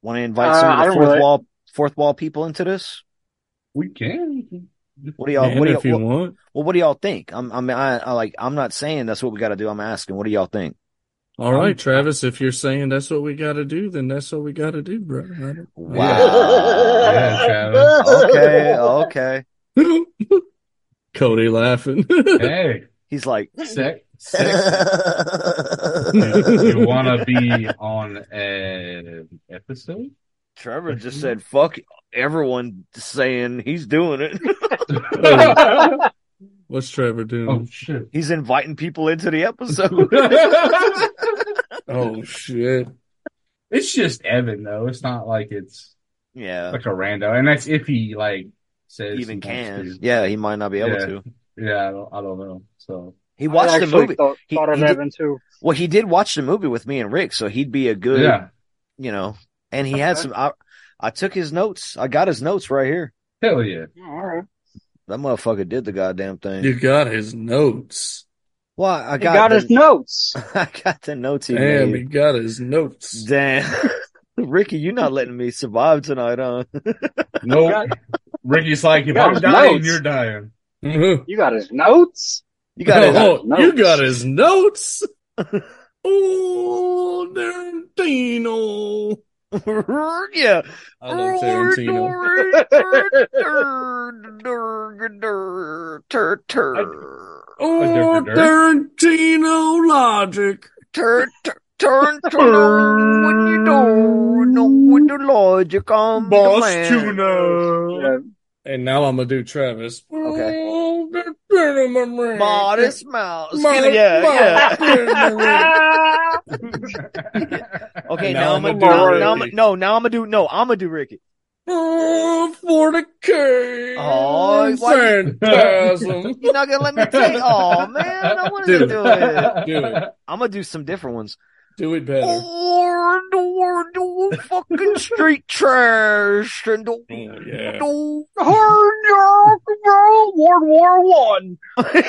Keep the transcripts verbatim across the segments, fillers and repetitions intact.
Want to invite Uh, some of I the don't fourth really. wall fourth wall people into this? We can. What do y'all? Can What do if y'all? you What, want. well, what do y'all think? I'm, I'm, I, I like. I'm not saying that's what we got to do. I'm asking. What do y'all think? All right, I'm- Travis, if you're saying that's what we got to do, then that's what we got to do, bro. I don't- Wow. Yeah, Travis. Okay. Okay. Cody laughing. Hey, He's like. sex, sexy. You, you want to be on an episode? Trevor just said, "Fuck everyone," saying he's doing it. What's Trevor doing? Oh shit! He's inviting people into the episode. Oh, shit. It's just Evan though. It's not like it's Yeah, like a rando, and that's if he like says even he wants can. to. Yeah, he might not be able Yeah. to. Yeah, I don't, I don't know. So He I watched the actually movie. thought, He- thought of he did- Evan too. Well, he did watch the movie with me and Rick, so he'd be a good, yeah, you know. And he had Okay. some. I, I took his notes. I got his notes right here. hell yeah. All right. That motherfucker did the goddamn thing. You got his notes. Well, I He got, got the, his notes. I got the notes he Damn, made. he got his notes. Damn. Ricky, you're not letting me survive tonight, huh? No, got- Ricky's like, if got I'm his dying, notes. you're dying. Mhm. You got his notes. You got it. Oh, notes. you got his notes. Oh, Tarantino. Yeah. I love Tarantino. Oh, Tarantino logic. Turn, turn, turn, turn, when you don't know when the logic comes to Boss land. tuna. Yeah. And now I'm gonna do Travis. Okay. Oh, Tarantino. Modest mouse. Modest Yeah, mouse. yeah. Okay, Now now I'm I'm gonna gonna do, do now I'm, Ricky. no, now I'm gonna do, no, I'm gonna do Ricky. Oh, for the K. Oh, why you- Phantasm. You're not gonna let me take, oh man, I wanted Do to it. do it. Do it. I'm gonna do some different ones. Do it better. Or do, do fucking street trash and do, Oh, yeah. do World War One.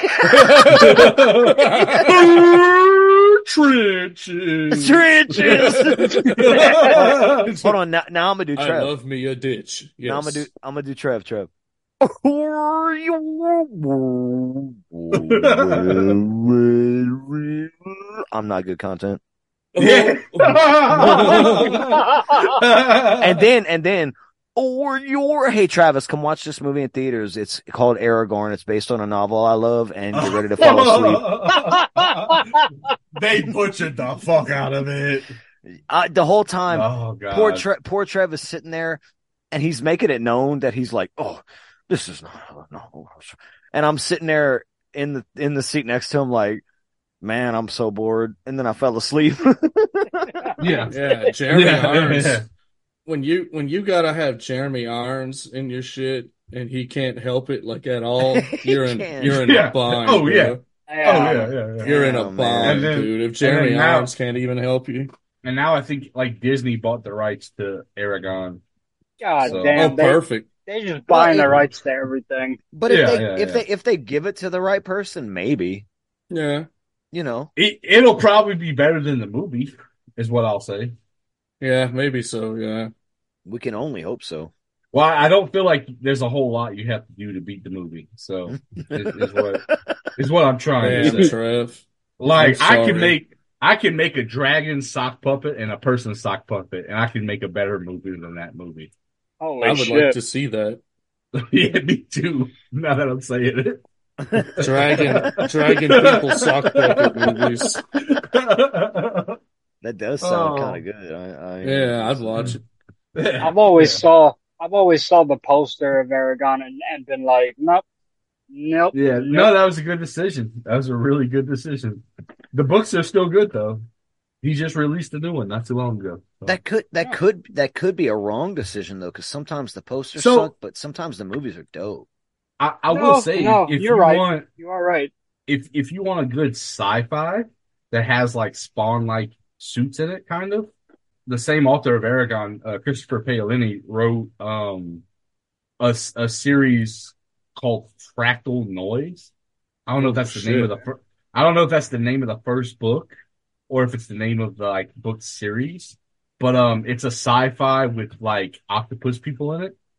Trenches. trenches. Hold on, now, now I'm gonna do I Trev. love me a ditch. Yes. Now I'm gonna do, I'm gonna do Trev. Trev. I'm not good content. Yeah. And then, and then, or your, hey Travis, come watch this movie in theaters. It's called Aragorn. It's based on a novel I love, and get ready to fall asleep. They butchered the fuck out of it. I, the whole time, Oh god. poor Tre- poor Trev is sitting there, and he's making it known that he's like, "Oh, this is not no." And I'm sitting there in the in the seat next to him, like, "Man, I'm so bored." And then I fell asleep. Yeah. Yeah, Jeremy Yeah, Irons. yeah. When you when you gotta have Jeremy Irons in your shit and he can't help it like at all, you're in can't. you're in Yeah. a bind. Oh, bro. yeah. Oh Yeah. yeah, yeah, yeah. You're in a Oh, man. bind, And then- dude. If and Jeremy then now- Irons can't even help you. And now I think like Disney bought the rights to Aragon. God So- damn. Oh, they, perfect. they just buying Well, the it- rights to everything. But if Yeah, they yeah, if yeah. they if they give it to the right person, maybe, Yeah. you know. It, it'll probably be better than the movie, is what I'll say. Yeah, maybe so, yeah. We can only hope so. Well, I don't feel like there's a whole lot you have to do to beat the movie. So is, is what is what I'm trying to Damn, say. Trev. Like I'm I can sorry. make I can make a dragon sock puppet and a person sock puppet, and I can make a better movie than that movie. Holy I would shit. like to see that. Yeah, me too. Now that I'm saying it. Dragon Dragon people sock puppet movies. That does sound Oh. kind of good. I, I Yeah, I'd watch it. I've always Yeah. saw I've always saw the poster of Aragon and, and been like, nope, nope. Yeah, nope. no, that was a good decision. That was a really good decision. The books are still good though. He just released a new one not too long ago. So. That could that Yeah. could that could be a wrong decision though, because sometimes the posters So- suck, but sometimes the movies are dope. I, I No, will say, no, if you're you right. want, You are right. if if you want a good sci-fi that has like Spawn-like suits in it, kind of, the same author of Aragon, uh, Christopher Paolini, wrote um a s- a series called Fractal Noise. I don't know if that's the Shit. name of the fir- I don't know if that's the name of the first book or if it's the name of the like book series. but um, it's a sci-fi with like octopus people in it,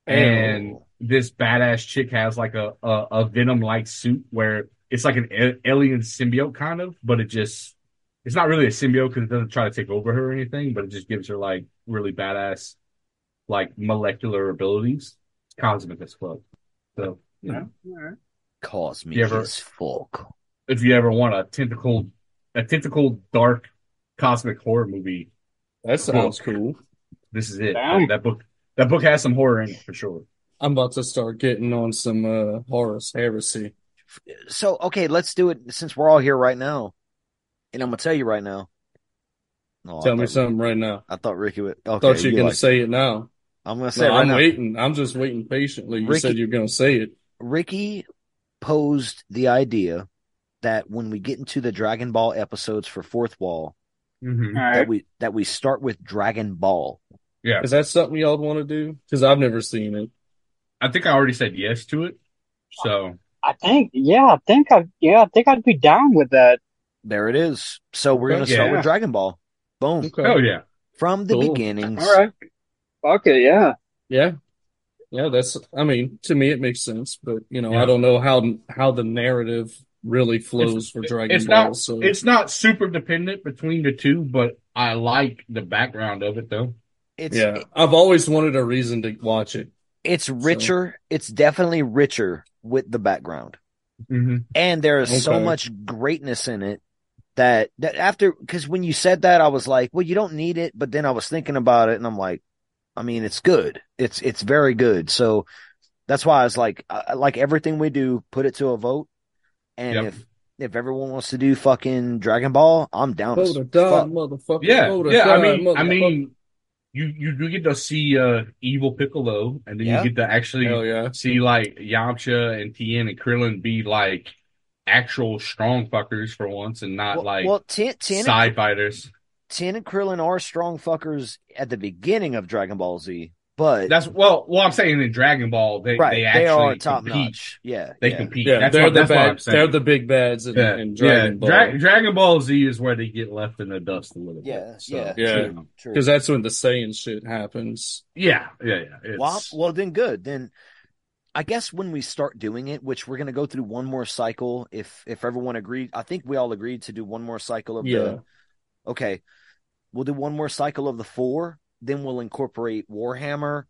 and Oh. this badass chick has like a a, a venom-like suit where it's like an a- alien symbiote kind of, but it just it's not really a symbiote because it doesn't try to take over her or anything, but it just gives her like really badass like molecular abilities. It's cosmic as fuck. So you know, Alright. Cosmic You ever- as fuck. if you ever want a tentacle, a tentacle dark cosmic horror movie, That sounds cool. this is it. Damn. That, that book, that book has some horror in it for sure. I'm about to start getting on some uh, Horus Heresy. So, okay, let's do it since we're all here right now. And I'm going to tell you right now. No, I Tell me thought- something right now. I thought Ricky would. Okay, Thought you were you gonna like- say it now. I'm going to say No, it right I'm now. waiting. I'm just waiting patiently. You Ricky- said you're gonna say it. Ricky posed the idea that when we get into the Dragon Ball episodes for Fourth Wall, Mm-hmm. that Alright. we that we start with Dragon Ball. Yeah, Is that something y'all want to do? Because I've never seen it. I think I already said yes to it. So I think, yeah, I think I, yeah, I think I'd be down with that. There it is. So we're Okay. going to start Yeah. with Dragon Ball. Boom. Okay. oh yeah, From the Cool. beginnings. All right. Fuck it, yeah. Yeah. Yeah, that's, I mean, to me it makes sense, but you know, Yeah. I don't know how how the narrative really flows for Dragon it's Ball. not so it's not super dependent between the two, but I like the background of it though. It's yeah, I've always wanted a reason to watch it. it's richer. It's definitely richer with the background. Mm-hmm. And there is so Okay. much greatness in it that that after because when you said that I was like, well, you don't need it, but then I was thinking about it and I'm like, I mean, it's good. It's it's very good. So that's why I was like, I, like everything we do, put it to a vote. And Yep. if if everyone wants to do fucking Dragon Ball, I'm down. as Hold a fuck. dime, motherfucker. Yeah, Hold a yeah. I dime, mean, I motherfucker. mean, you you do get to see uh evil Piccolo, and then Yeah. you get to actually Hell yeah. see like Yamcha and Tien and Krillin be like actual strong fuckers for once, and not Well, like well Tien, Tien, side and, fighters. Tien and Krillin are strong fuckers at the beginning of Dragon Ball Z, but That's well, well, I'm saying in Dragon Ball, they right, they they, actually are top compete. notch. Yeah, They yeah. compete. Yeah, that's they're what, the that's what I'm bad, saying. they're the big bads in, yeah, in yeah. Dragon Ball. Dra- Dragon Ball Z is where they get left in the dust a little Yeah, bit. So, yeah, Yeah. true, true. Because that's when the Saiyan shit happens. yeah, yeah, yeah. It's, Well, well, then good. Then I guess when we start doing it, which we're going to go through one more cycle, if if everyone agreed, I think we all agreed to do one more cycle of Yeah. the. Okay, we'll do one more cycle of the four. Then we'll incorporate Warhammer,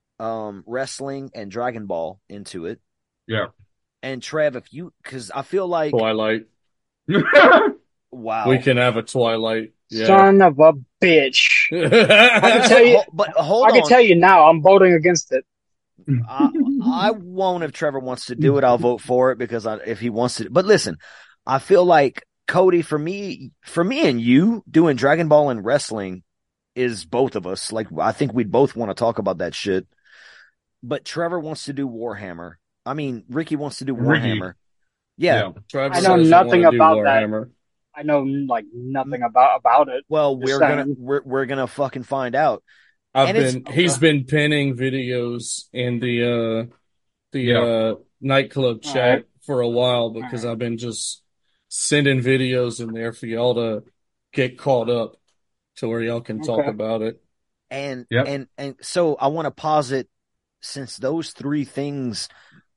um, wrestling, and Dragon Ball into it. yeah. And Trev, if you, because I feel like Twilight. wow, We can have a Twilight. Yeah. Son of a bitch. I can tell you- but hold I on. can tell you now, I'm voting against it. I, I won't if Trevor wants to do it. I'll vote for it because I, if he wants to. But listen, I feel like Cody, for me, for me and you doing Dragon Ball and wrestling is both of us. Like I think we'd both want to talk about that shit. But Trevor wants to do Warhammer. I mean, Ricky wants to do Ricky. Warhammer. Yeah. Travis I know says you nothing wanna do about that. Warhammer. I know like nothing about about it. Well, Just we're gonna saying. we're we're gonna fucking find out. I've And it's- been he's been pinning videos in the uh the Yeah. uh nightclub chat Alright. for a while because I've been just sending videos in there for y'all to get caught up to where y'all can talk Okay. about it. And Yep. and and so I want to posit since those three things,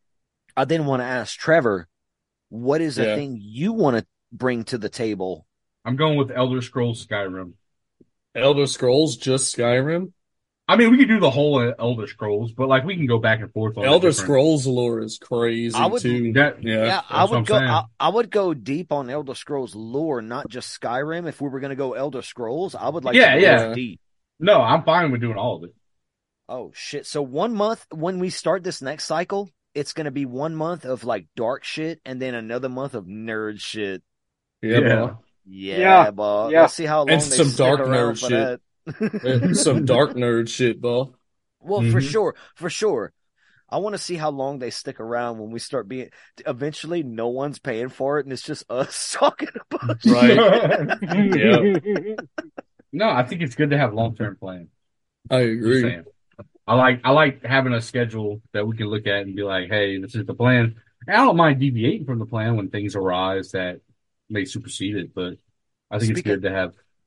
I then want to ask Trevor, what is a Yeah. thing you want to bring to the table? I'm going with Elder Scrolls Skyrim. Elder Scrolls, just Skyrim. I mean, we could do the whole uh, Elder Scrolls, but like we can go back and forth on the Elder different- Scrolls lore is crazy I would- too. That- Yeah. Yeah, I that's what would I'm go. saying. I, I would go deep on Elder Scrolls lore, not just Skyrim. If we were going to go Elder Scrolls, I would like Yeah, to go yeah. deep. No, I'm fine with doing all of it. Oh shit! So one month when we start this next cycle, it's going to be one month of like dark shit, and then another month of nerd shit. Yeah, Yeah. bro. Yeah, Yeah, boy. yeah. Let's see how long And they some stick dark around nerd for shit. that. Some dark nerd shit, bro. Well, for Mhm. sure, for sure. I want to see how long they stick around when we start being. Eventually, no one's paying for it, and it's just us talking about shit. Right. Yeah. No, I think it's good to have long term plans. I Just agree. saying. I like I like having a schedule that we can look at and be like, hey, this is the plan. And I don't mind deviating from the plan when things arise that may supersede it, but I think it's Speaking- good to have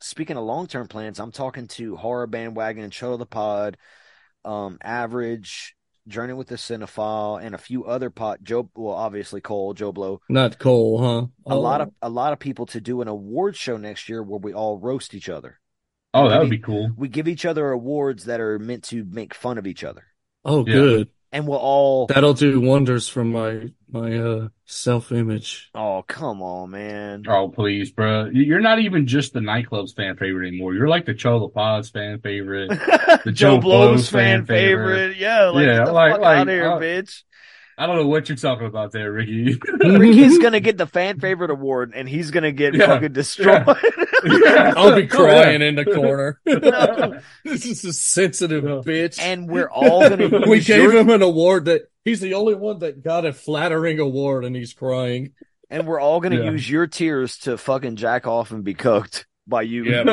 speaking of long term plans, I'm talking to Horror Bandwagon, Show the Pod, um, Average, Journey with the Cinephile, and a few other pot. Joe, well, obviously Cole, Joe Blow. Not Cole, huh? A Oh. lot of a lot of people to do an award show next year where we all roast each other. Oh, that We would give be cool. We give each other awards that are meant to make fun of each other, Oh, Yeah. good. and we'll all. That'll do wonders for my my uh self-image. Oh, come on, man! Oh, please, bro. You're not even just the nightclub's fan favorite anymore. You're like the Chola Pod's fan favorite. Joe Joe Blow's Blow's fan fan favorite. favorite. Yeah, like Yeah, get the like- fuck like, out of here, uh, bitch. I don't know what you're talking about there, Ricky. Ricky's gonna get the fan favorite award, and he's gonna get Yeah. fucking destroyed. Yeah. I'll be Oh, crying yeah. in the corner. No. This is a sensitive bitch. And we're all gonna use we gave your, him an award that he's the only one that got a flattering award, and he's crying. and we're all gonna Yeah. use your tears to fucking jack off and be cooked by you. Yeah,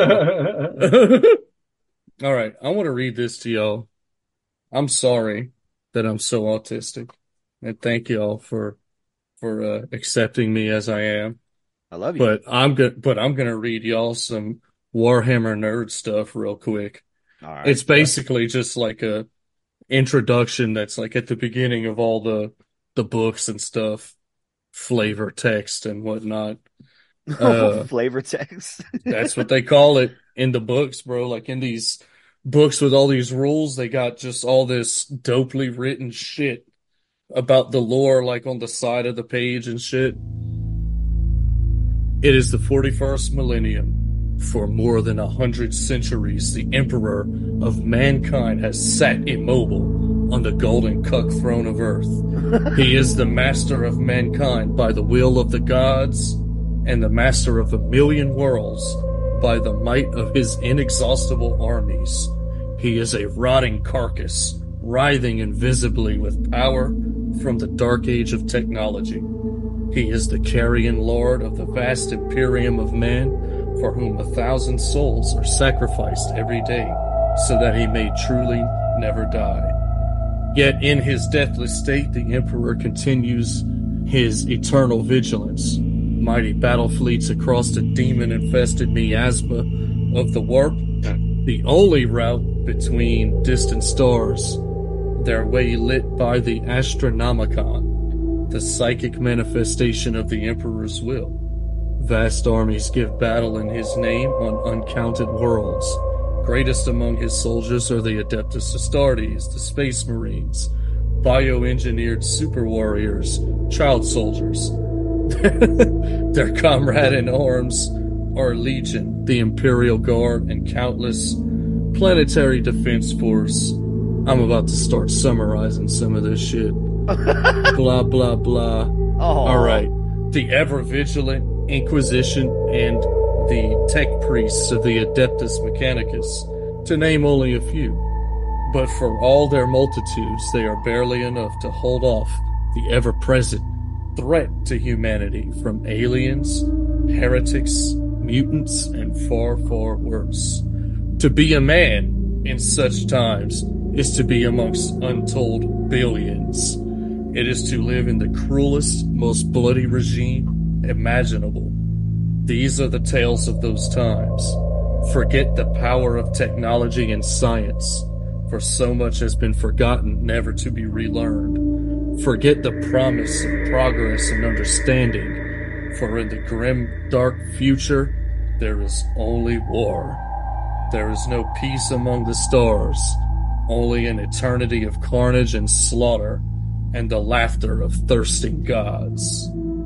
All right, I want to read this to y'all. I'm sorry that I'm so autistic, and thank y'all for for uh, accepting me as I am. I love you. But I'm gonna but I'm gonna read y'all some Warhammer nerd stuff real quick. All right. It's basically just like a introduction that's like at the beginning of all the the books and stuff, flavor text and whatnot. uh, flavor text. That's what they call it in the books, bro. Like in these books with all these rules, they got just all this dopely written shit about the lore, like on the side of the page and shit. It is the forty-first millennium. For more than a hundred centuries, the Emperor of mankind has sat immobile on the golden cuck throne of Earth. He is the master of mankind by the will of the gods, and the master of a million worlds by the might of his inexhaustible armies. He is a rotting carcass, writhing invisibly with power from the dark age of technology. He is the carrion lord of the vast imperium of man, for whom a thousand souls are sacrificed every day, so that he may truly never die. Yet in his deathless state, the Emperor continues his eternal vigilance. Mighty battle fleets across the demon-infested miasma of the warp, the only route between distant stars, their way lit by the Astronomicon, the psychic manifestation of the Emperor's will. Vast armies give battle in his name on uncounted worlds. Greatest among his soldiers are the Adeptus Astartes, the Space Marines, bioengineered super warriors, child soldiers. Their comrade in arms are Legion, the Imperial Guard, and countless planetary defense force. I'm about to start summarizing some of this shit. Blah, blah, blah. Oh, All right. The ever-vigilant Inquisition and the tech priests of the Adeptus Mechanicus, to name only a few. But for all their multitudes, they are barely enough to hold off the ever-present threat to humanity from aliens, heretics, mutants, and far, far worse. To be a man in such times is to be amongst untold billions. It is to live in the cruelest, most bloody regime imaginable. These are the tales of those times. Forget the power of technology and science, for so much has been forgotten, never to be relearned. Forget the promise of progress and understanding, for in the grim, dark future, there is only war. There is no peace among the stars, only an eternity of carnage and slaughter, and the laughter of thirsting gods.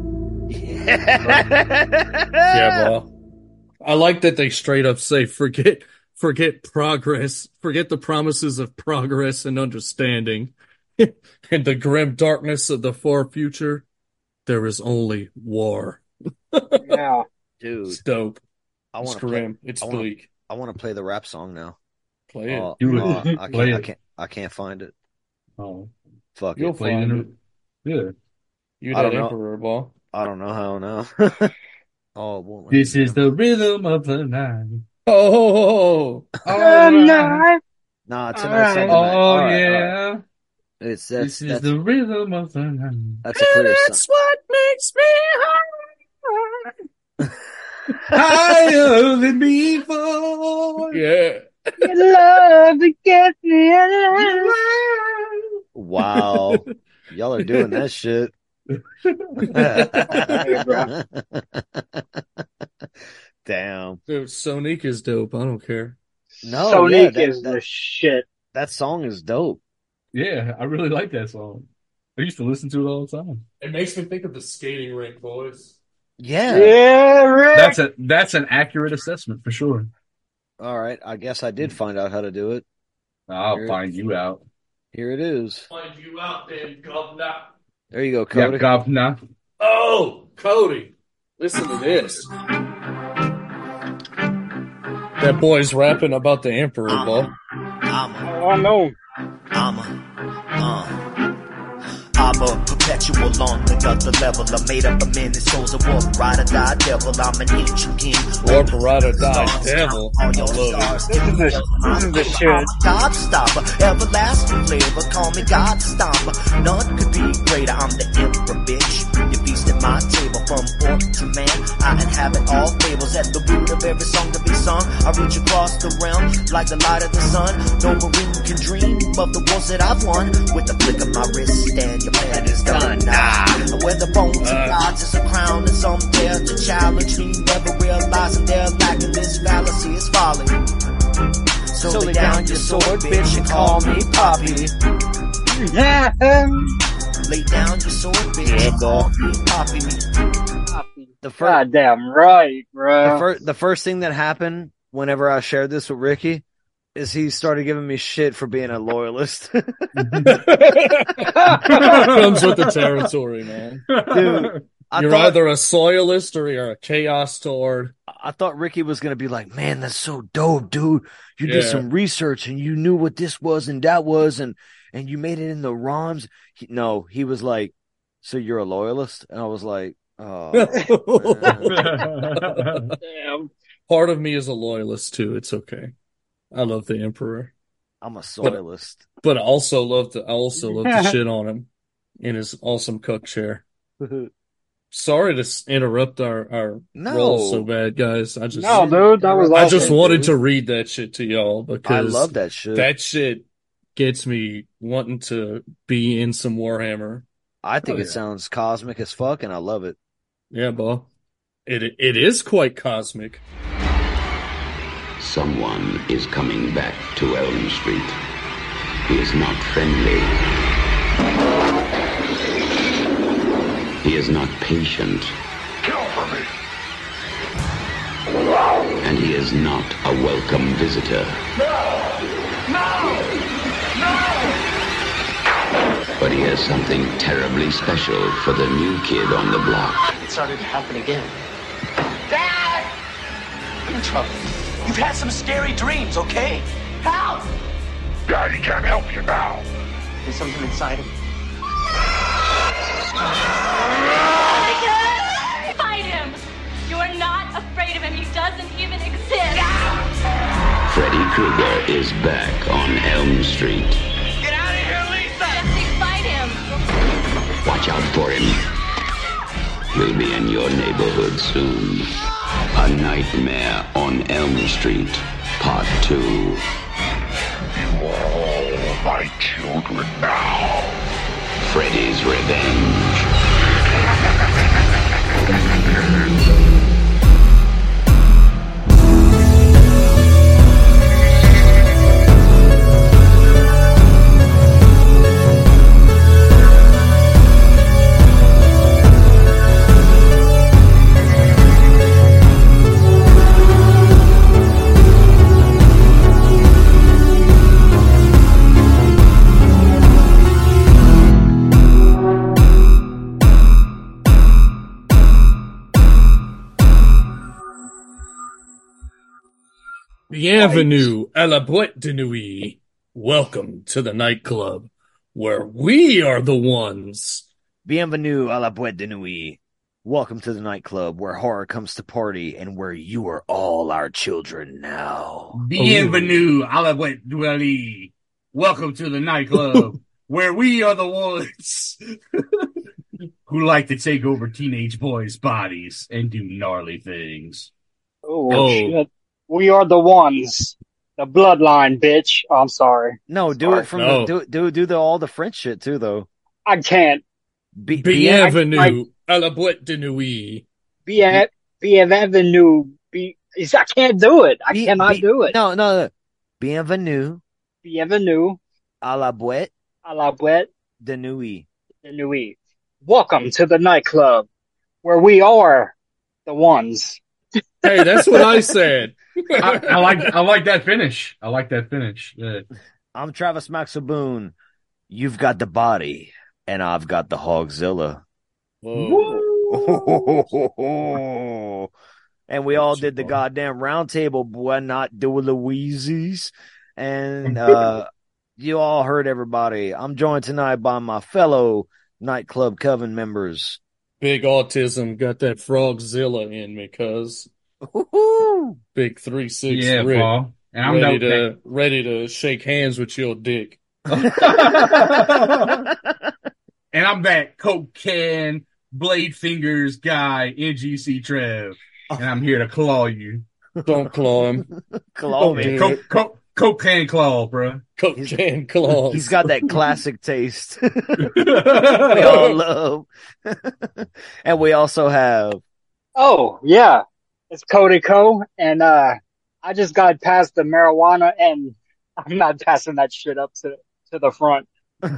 Yeah, bro. I like that they straight up say, forget, forget progress, forget the promises of progress and understanding. In the grim darkness of the far future, there is only war. Yeah. dude, It's dope. I It's want to play. grim. It's I wanna- bleak. I want to play the rap song now. Play it. Oh, Do it. oh, I Play can't. I it. can't. I can't find it. Oh, Fuck You'll it. play find it. it. Yeah. You I that don't know. emperor, ball. I don't know how now. Oh, it won't let This me is now. the rhythm of the night. Oh, Good All right. night. Nah, tonight's Alright. not the night. Oh, All right, all right. yeah. It's that's This is that's the rhythm of the night. that's a clear song. what makes me Higher than before. Yeah. Your love to get me alive. Wow. Y'all are doing that shit. Damn. Dude, Sonique is dope. I don't care. No, Sonic yeah, that, is that, the shit. that song is dope. Yeah, I really like that song. I used to listen to it all the time. It makes me think of the skating rink boys. Yeah. Yeah, Rick. That's a that's an accurate assessment for sure. All right. I guess I did find out how to do it. I'll Here- find you out. Here it is. Find you out there, governor. There you go, Yeah, Cody. governor. Oh, Cody. Listen to this. That boy's rapping about the Emperor, boy. I'm a, Oh, no. I'm a, uh. I'm a perpetual on another level. I made up a million souls of war, ride or die devil. I'm an ancient king. Warp ride or die devil. I All your love stars. This is the, this is the shit. God stopper, everlasting flavor. Call me God stomper. None could be greater. I'm the emperor, bitch. You feast at my table from orc to man. I inhabit all fables at the root of every song to be sung. I reach across the realm like the light of the sun. No marine can dream of the wars that I've won. With the flick of my wrist, stand your plan is done. Nah, where the bones of gods is a crown, and some dare to challenge me, never realizing they're lacking this fallacy is folly. So, So lay down your sword, bitch, and call me Poppy. Lay down your sword, bitch, Yeah, and call me Poppy. The first, Goddamn right, the, bro. fir- the first thing that happened whenever I shared this with Ricky is he started giving me shit for being a loyalist. Comes with the territory, man. Dude, I You're thought, either a soilist or you're a chaos toward. I thought Ricky was going to be like, man, that's so dope, dude. You did Yeah. some research and you knew what this was and that was and, and you made it in the rhymes. He, no, he was like, so you're a loyalist? And I was like, oh, man. Damn. Part of me is a loyalist too. It's okay. I love the Emperor, I'm a soilist. but I also love to I also love to shit on him in his awesome cook chair. Sorry to s- interrupt our our No. roll so bad, guys. I just No, dude, that was I awesome. just wanted dude. to read that shit to y'all I because love that shit. that shit gets me wanting to be in some Warhammer. I think Oh, it yeah. sounds cosmic as fuck and I love it. Yeah, Bo. It it is quite cosmic. Someone is coming back to Elm Street. He is not friendly. He is not patient. Kill for me. And he is not a welcome visitor. But he has something terribly special for the new kid on the block. It started to happen again. Dad! I'm in trouble. You've had some scary dreams, okay? Help! Daddy can't help you now. There's something inside him. Fight him! You are not afraid of him. He doesn't even exist. Freddy Krueger is back on Elm Street. Get out of here, Lisa! Jesse, fight him! Watch out for him. He'll be in your neighborhood soon. A Nightmare on Elm Street, Part two. You are all my children now. Freddy's Revenge. Bienvenue à la boîte de nuit. Welcome to the nightclub where we are the ones. Bienvenue à la boîte de nuit. Welcome to the nightclub where horror comes to party and where you are all our children now. Bienvenue à la boîte de nuit. Welcome to the nightclub where we are the ones who like to take over teenage boys' bodies and do gnarly things. Oh, Oh. shit. We are the ones. The bloodline, bitch. Oh, I'm sorry. No, do Sorry. it from No. the do do do the all the French shit too though. I can't. Be, be Bienvenue à la boîte de nuit. Be at, be at avenue. Be, I can't do it. I be- cannot be- do it. No, no, no. Bienvenue Bienvenue à la boîte à la boîte de nuit. de nuit. Welcome to the nightclub where we are the ones. Hey, that's what I said. I, I like I like that finish. I like that finish. Yeah. I'm Travis Maxaboon. You've got the body, and I've got the Hogzilla. Whoa. And we all did the goddamn round table, boy, not do Louises. And uh you all heard everybody. I'm joined tonight by my fellow nightclub coven members. Big autism got that frogzilla in me, cuz. Woo-hoo. Big three six Yeah, Rick. Paul. And I'm ready no- to ready to shake hands with your dick. And I'm that Coke can, blade fingers guy, N G C Trev. And I'm here to claw you. Don't claw him. Claw Don't me. do Coke, it. Coke, Coke can claw, bro. Coke can claws. He's got that classic taste we all love. And we also have Oh, yeah. It's Cody Co. And, uh, I just got past the marijuana and I'm not passing that shit up to, to the front.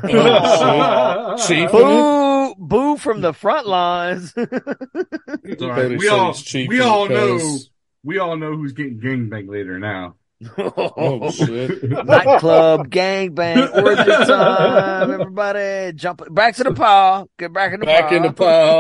Oh, shit. Chief. Boo, boo from the front lines. It's all right. Cody We said all, he's cheap we all know, because- we all know who's getting gangbanged later now. Oh shit. Nightclub, gangbang, orgy time, everybody jump back to the pile. Get back in the Back pile. in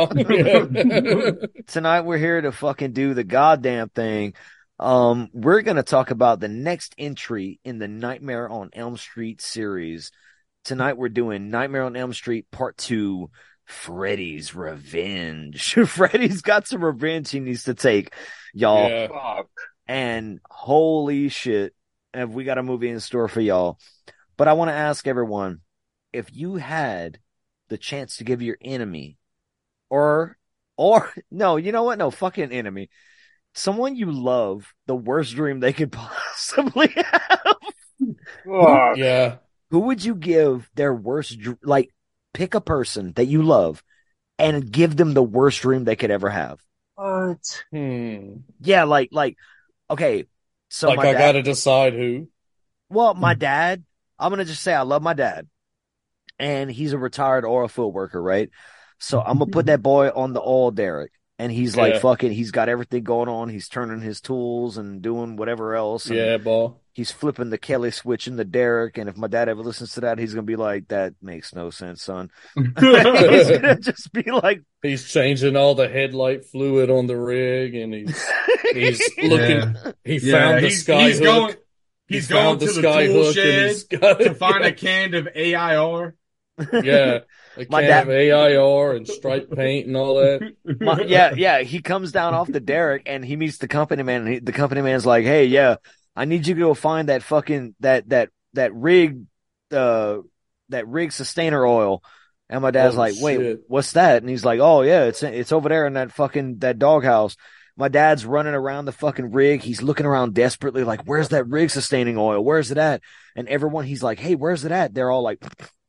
the pile. Tonight we're here to fucking do the goddamn thing. Um, we're gonna talk about the next entry in the Nightmare on Elm Street series. Tonight we're doing Nightmare on Elm Street Part Two, Freddy's Revenge. Freddy's got some revenge he needs to take, y'all. Yeah. Fuck. And holy shit, have we got a movie in store for y'all. But I want to ask everyone, if you had the chance to give your enemy or, or no, you know what? No, fucking enemy. Someone you love, the worst dream they could possibly have. Fuck. Yeah. Who would you give their worst, dr- like pick a person that you love and give them the worst dream they could ever have? What? Hmm. Yeah, like, like, okay. So Like my I dad, gotta decide who. well, my dad, I'm going to just say I love my dad. And he's a retired oil field worker, right? So I'm going to put that boy on the oil derrick. And he's like Yeah. fucking, he's got everything going on. He's turning his tools and doing whatever else. And Yeah, boy. he's flipping the Kelly switch in the derrick. And if my dad ever listens to that, he's going to be like, that makes no sense, son. He's going to just be like, He's changing all the headlight fluid on the rig, and he's he's looking. Yeah. He Yeah, found the he's, sky he's hook. going, he's He going found to the the sky tool hook, shed and he's got to find a can of A I R. yeah, a My can dad- of A I R and stripe paint and all that. my, yeah, yeah. He comes down off the derrick and he meets the company man. And he, the company man's like, hey, yeah, I need you to go find that fucking, that, that, that rig, uh, that rig sustainer oil. And my dad's Oh, like, wait, shit. what's that? And he's like, oh yeah, it's, it's over there in that fucking, that doghouse. My dad's running around the fucking rig. He's looking around desperately like, where's that rig sustaining oil? Where's it at? And everyone, he's like, hey, where's it at? They're all like,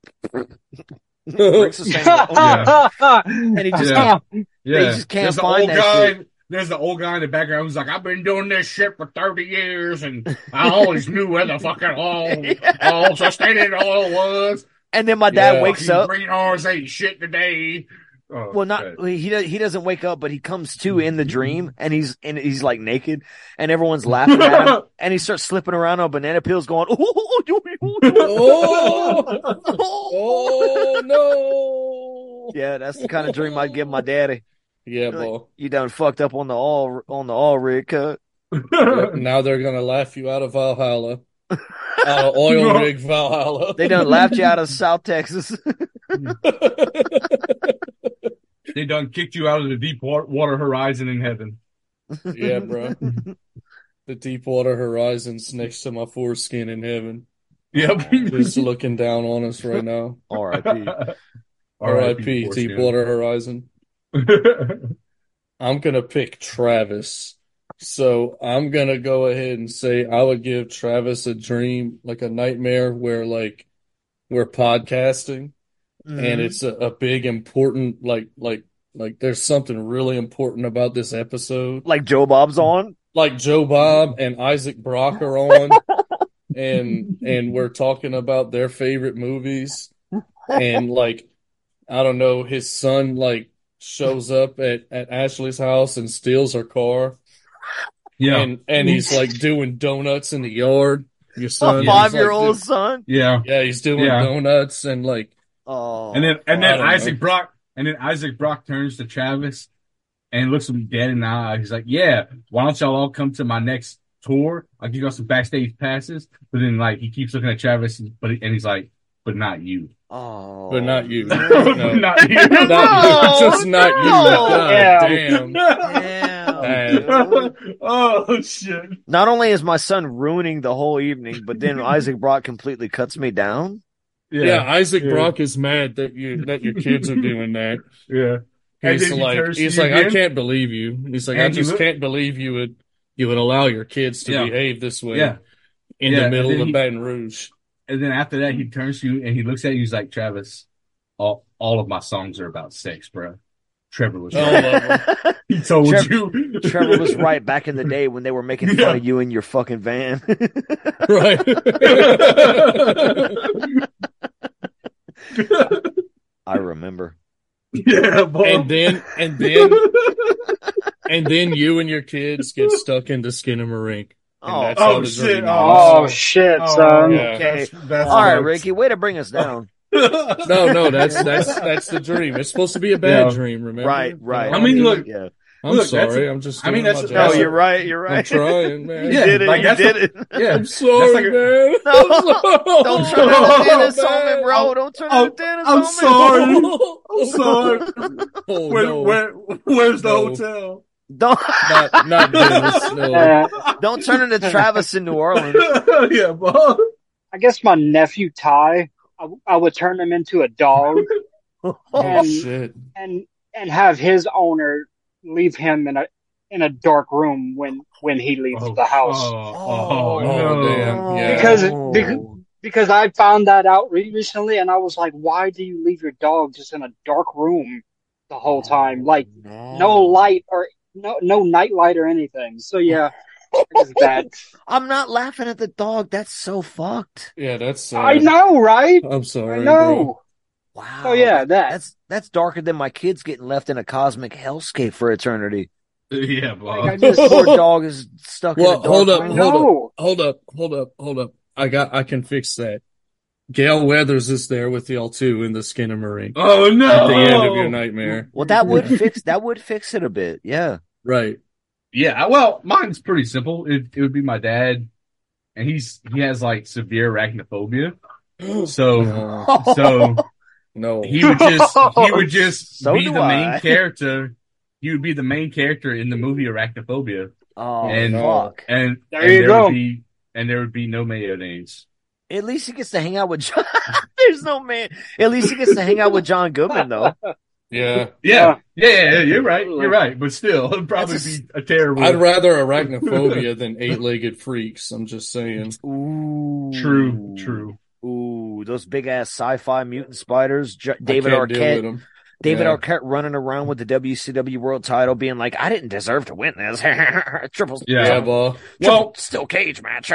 rig sustaining oil. Yeah. And he just Yeah. can't, Yeah. they just can't There's the find old that guy. shit. There's the old guy in the background who's like, I've been doing this shit for thirty years and I always knew where the fucking oil, all sustaining oil was. And then my dad Yeah. wakes Fucking up. green horse ain't shit today. Oh, Well, not okay. he does. He doesn't wake up, but he comes to in the dream, and he's and he's like naked, and everyone's laughing at him, and he starts slipping around on banana peels, going, "Oh, Oh, oh no! yeah, that's the kind of dream I'd give my daddy." Yeah, Like, boy. you done fucked up on the all on the all rig cut. Yep, now they're gonna laugh you out of Valhalla, out of oil No. rig Valhalla. They done laughed you out of South Texas. They done kicked you out of the deep wa- water horizon in heaven. Yeah, bro. The Deepwater Horizon's next to my foreskin in heaven. Yep. Just looking down on us right now. R I P R I P Deepwater Horizon. I'm gonna pick Travis So I'm gonna go ahead and say I would give Travis a dream, like a nightmare where like we're podcasting and Mhm. it's a, a big important like like like there's something really important about this episode. Like Joe Bob's on. Like Joe Bob and Isaac Brock are on and and we're talking about their favorite movies and like I don't know, his son like shows up at, at Ashley's house and steals her car. Yeah. And and he's like doing donuts in the yard. Your son, A he's, five year like, old do- son. Yeah. yeah, he's doing Yeah. donuts and like Oh. And then and I then don't Isaac know. Brock and then Isaac Brock turns to Travis and looks him dead in the eye. He's like, "Yeah, why don't y'all all come to my next tour? I'll give y'all some backstage passes." But then like he keeps looking at Travis, and, but and he's like, "But not you, Oh. but not you. But No. not you." Not No, you. Just not you. no. God Yeah. damn. Damn, dude. Oh shit! Not only is my son ruining the whole evening, but then Isaac Brock completely cuts me down. Yeah, Isaac yeah. Brock is mad that you that your kids are doing that. yeah. And He's then he like turns to he's you like, I again. can't believe you. He's like, I And he just look- can't believe you would you would allow your kids to Yeah. behave this way Yeah. in Yeah, the and middle then of he- Baton Rouge. And then after that, he turns to you and he looks at you. He's like, "Travis, all all of my songs are about sex, bro. Trevor was All right. of them. He told Trevor- you." Trevor was right back in the day when they were making fun Yeah. of you in your fucking van. Right. I remember. Yeah, boy. and then and then and then you and your kids get stuck in the Skinamarink. And Oh, that's oh, how the shit. dream Oh ends. shit, Oh, son. yeah. Okay. That's, that's All right, nuts. Ricky, way to bring us down. No, no, that's that's that's the dream. It's supposed to be a bad Yeah. dream, remember? Right, right. I mean, look, yeah. I'm look, that's sorry. a- I'm just I mean, doing that's my a- No, job. that's a- you're right. You're I'm right. trying, man. You Yeah, did it. like, you that's did a- it. Yeah. I'm sorry, like a- man. No, don't turn into Oh, Dennis on me, man. bro. Don't turn I'm- into Dennis I'm on me. sorry. I'm sorry. Oh, Where, no. where, where's the No. hotel? Don't Not, not Dennis. No. Uh, don't turn into Travis in New Orleans. Yeah, bro. I guess my nephew Ty, I, I would turn him into a dog Oh, and shit. and and have his owner leave him in a in a dark room when when he leaves Oh, the house. Oh, Oh, oh, no. damn. Yeah. Because Oh. because because I found that out re- recently, and I was like, why do you leave your dog just in a dark room the whole time? Like no light or no no night light or anything. So yeah, it's bad. I'm not laughing at the dog. That's so fucked. Yeah, that's sad. I know, right? I'm sorry, I bro. know. Wow. So yeah, that. That's that's darker than my kids getting left in a cosmic hellscape for eternity. Yeah, bro. Like, I just Poor dog is stuck Well, in a dark hold up, I room. hold know. up, hold up, hold up, hold up. I got, I can fix that. Gail Weathers is there with y'all too in the Skinamarink Oh, no. at the end of your nightmare. Well, that would fix that would fix it a bit. Yeah. Right. Yeah, well, mine's pretty simple. It, it would be my dad, and he's he has like severe arachnophobia. So, No, so no. he would just he would just So be do the main I. character. He would be the main character in the movie Arachnophobia, Oh And- fuck. and There and you there go. would be and there would be no mayonnaise. At least he gets to hang out with John. There's no man. At least he gets to hang out with John Goodman though. Yeah. Yeah, yeah, yeah, yeah, you're right, you're right. But still, it'd probably That's a- be a terrible. I'd rather arachnophobia than eight-legged freaks. I'm just saying. Ooh. True, true. Ooh, those big ass sci-fi mutant spiders. J- I David can't deal with Arquette. 'em. David Yeah. Arquette running around with the W C W World Title, being like, "I didn't deserve to win this." Triple, Yeah. Yeah, boy. triple steel cage match.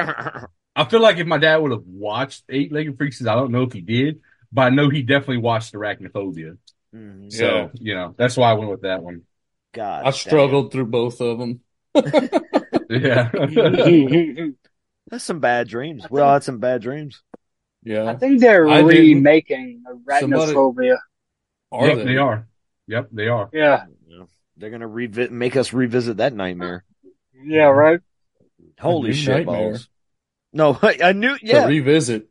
I feel like if my dad would have watched Eight Legged Freaks, I don't know if he did, but I know he definitely watched Arachnophobia. Mhm. So, Yeah. you know, that's why I went with that one. God, I struggled through both of them. Yeah. damn. That's some bad dreams. We all had some bad dreams. Yeah. I think they're I didn't- remaking Somebody- Arachnophobia. Are yep, they? they are. Yep, they are. Yeah, Yeah. They're gonna revi- make us revisit that nightmare. yeah, right. Holy new shit nightmare. balls! No, I knew. To Yeah, revisit.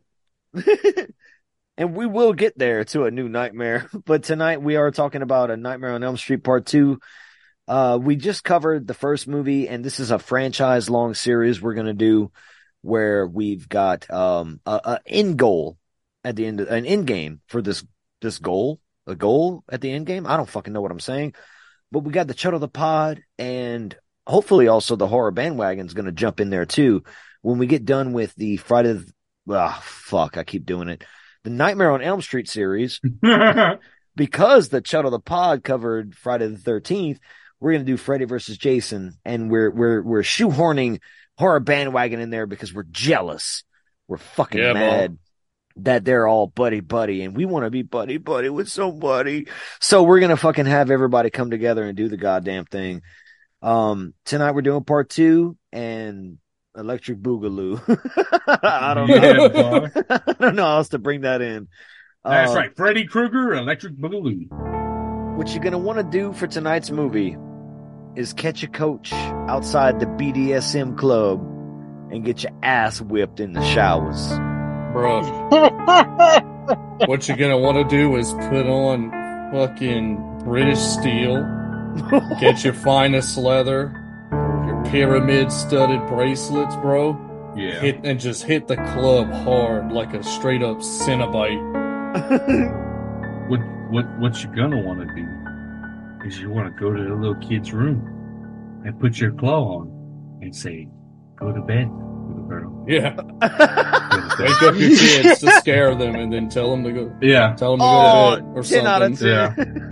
and we will get there to a new nightmare. But tonight we are talking about A Nightmare on Elm Street Part Two. Uh, we just covered the first movie, and this is a franchise-long series we're gonna do, where we've got um a, a end goal at the end, of, an end game for this this goal, a goal at the end game. I don't fucking know what I'm saying, but we got the Chud of the Pod, and hopefully also the horror bandwagon's going to jump in there too. When we get done with the Friday, the, oh, fuck, I keep doing it. The Nightmare on Elm Street series, because the Chud of the Pod covered Friday the thirteenth, we're going to do Freddy versus Jason, and we're, we're, we're shoehorning horror bandwagon in there because we're jealous. We're fucking Yeah, mad Mom. that they're all buddy buddy, and we want to be buddy buddy with somebody. So we're going to fucking have everybody come together and do the goddamn thing. Um, tonight we're doing part two and Electric Boogaloo. I don't know. Yeah, I don't know how else to bring that in. That's Um, right. Freddy Krueger, Electric Boogaloo. What you're going to want to do for tonight's movie is catch a coach outside the B D S M club and get your ass whipped in the showers. Bro, what you're gonna want to do is put on fucking British steel, get your finest leather, your pyramid studded bracelets, bro. Yeah. Hit and just hit the club hard like a straight up Cenobite. What what what you're gonna want to do is you want to go to the little kid's room and put your claw on and say, "Go to bed, little girl." Yeah. Go to bed. Wake up your kids to scare them and then tell them to go. Yeah. Tell them to Oh, go to bed or ten out of something.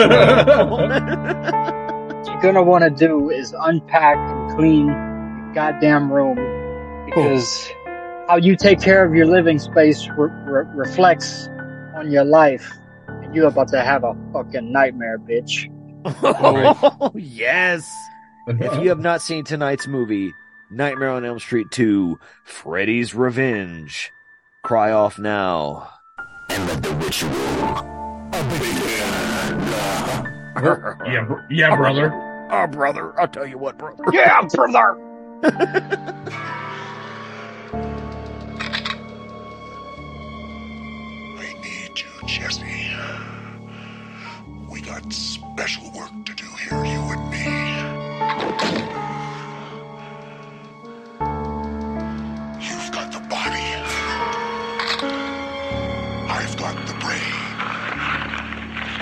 Yeah. What you're gonna want to do is unpack and clean your goddamn room, because how you take care of your living space re- re- reflects on your life, and you're about to have a fucking nightmare, bitch. Oh, yes. If you have not seen tonight's movie, Nightmare on Elm Street two, Freddy's Revenge, cry off now. And let the ritual begin. yeah, br- yeah, brother. Oh, brother, I'll tell you what, brother. Yeah, brother. I need you, Jesse. We got special work to do here, you and me. You've got the body. I've got the brain.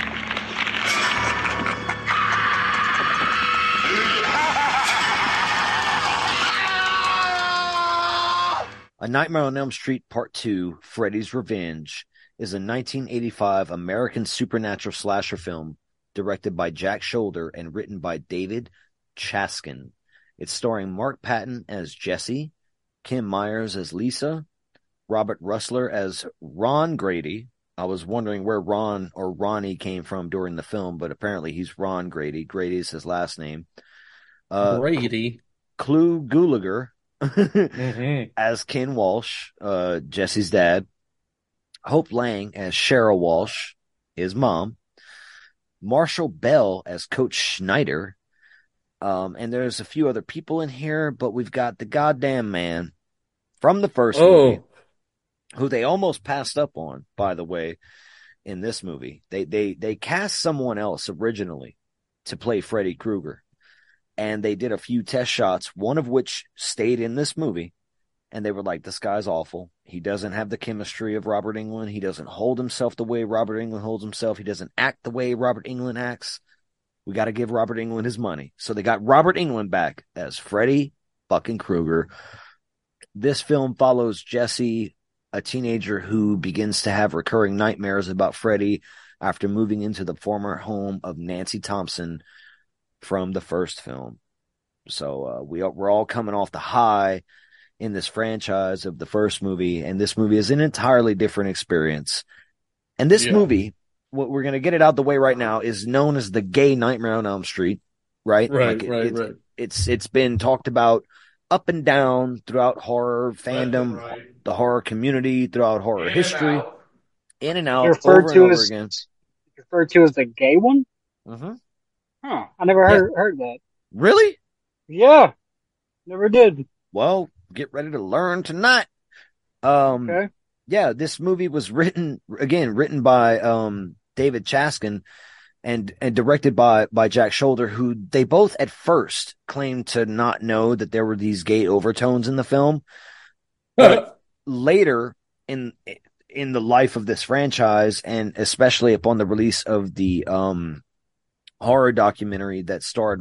A Nightmare on Elm Street Part two, Freddy's Revenge, is a nineteen eighty-five American supernatural slasher film directed by Jack Shoulder and written by David Chaskin. It's starring Mark Patton as Jesse, Kim Myers as Lisa, Robert Russler as Ron Grady. I was wondering where Ron or Ronnie came from during the film, but apparently he's Ron Grady. Grady is his last name. Uh, Brady. Clu Gulager Mm-hmm. as Ken Walsh, uh, Jesse's dad. Hope Lang as Cheryl Walsh, his mom. Marshall Bell as Coach Schneider. Um, and there's a few other people in here, but we've got the goddamn man from the first Oh, movie, who they almost passed up on, by the way, in this movie. They they they cast someone else originally to play Freddy Krueger. And they did a few test shots, one of which stayed in this movie. And they were like, this guy's awful. He doesn't have the chemistry of Robert Englund. He doesn't hold himself the way Robert Englund holds himself. He doesn't act the way Robert Englund acts. We got to give Robert Englund his money. So they got Robert Englund back as Freddy fucking Krueger. This film follows Jesse, a teenager who begins to have recurring nightmares about Freddy after moving into the former home of Nancy Thompson from the first film. So uh, we are, we're all coming off the high in this franchise of the first movie, and this movie is an entirely different experience. And this Yeah. movie, what we're going to get it out the way right now, is known as the gay Nightmare on Elm Street, right? right, Like, it- right, it's, right. It's it's been talked about up and down throughout horror fandom, Right, right. the horror community, throughout horror history, out. in and out, Referred over to and over as- again. Referred to as the gay one? hmm Huh. I never heard, heard that. Really? Yeah. Never did. Well, get ready to learn tonight. Um, Okay. yeah, this movie was written again, written by um David Chaskin and and directed by by Jack Shoulder, who they both at first claimed to not know that there were these gay overtones in the film. But later in in the life of this franchise, and especially upon the release of the um horror documentary that starred Mark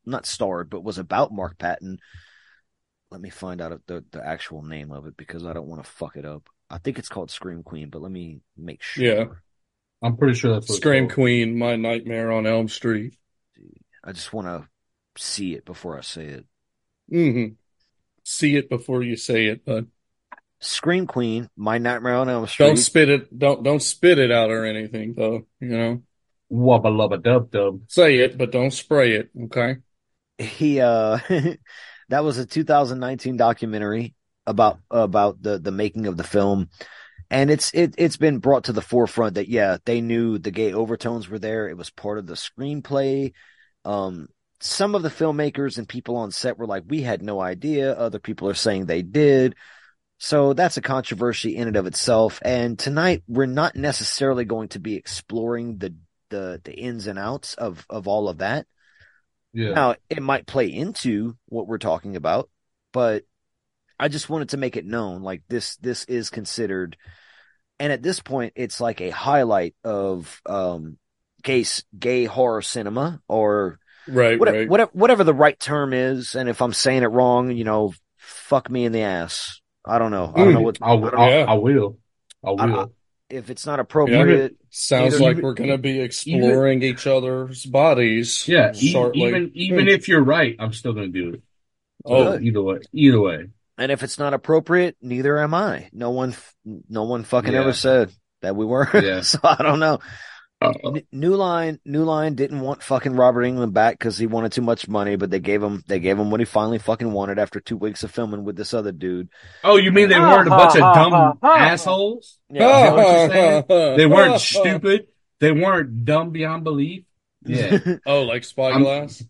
not starred, but was about Mark Patton. Let me find out the, the actual name of it because I don't want to fuck it up. I think it's called Scream Queen, but let me make sure. Yeah. I'm pretty sure that's what Scream it's called. Queen, My Nightmare on Elm Street. I just want to see it before I say it. Mm-hmm. See it before you say it, bud. Scream Queen, My Nightmare on Elm Street. Don't spit it. Don't don't spit it out or anything, though. You know. Wubba lubba dub dub. Say it, but don't spray it. Okay. He uh, that was a two thousand nineteen documentary about about the the making of the film, and it's it it's been brought to the forefront that yeah they knew the gay overtones were there. It was part of the screenplay. Um, some of the filmmakers and people on set were like, we had no idea. Other people are saying they did. So that's a controversy in and of itself. And tonight we're not necessarily going to be exploring the the the ins and outs of of all of that. Yeah. Now it might play into what we're talking about, but I just wanted to make it known like this this is considered, and at this point it's like a highlight of um gay gay horror cinema, or right, whatever, right. whatever whatever the right term is. And if I'm saying it wrong, you know, fuck me in the ass. I don't know. I don't know what. I, I, I, Yeah. I will. I will. I, I, if it's not appropriate, Sounds either- like even- we're going to be exploring each other's bodies. Yeah, e- shortly. even even if you're right, I'm still gonna do it. So Oh. either way, either way. and if it's not appropriate, neither am I. No one, no one fucking Yeah. ever said that we were. Yeah. So I don't know. Uh, N- New Line, New Line didn't want fucking Robert Englund back because he wanted too much money, but they gave him, they gave him what he finally fucking wanted after two weeks of filming with this other dude. oh, you mean they weren't a bunch of dumb assholes? Is that what you're saying? They weren't stupid. They weren't dumb beyond belief. Yeah. Oh, like I'm- Spyglass?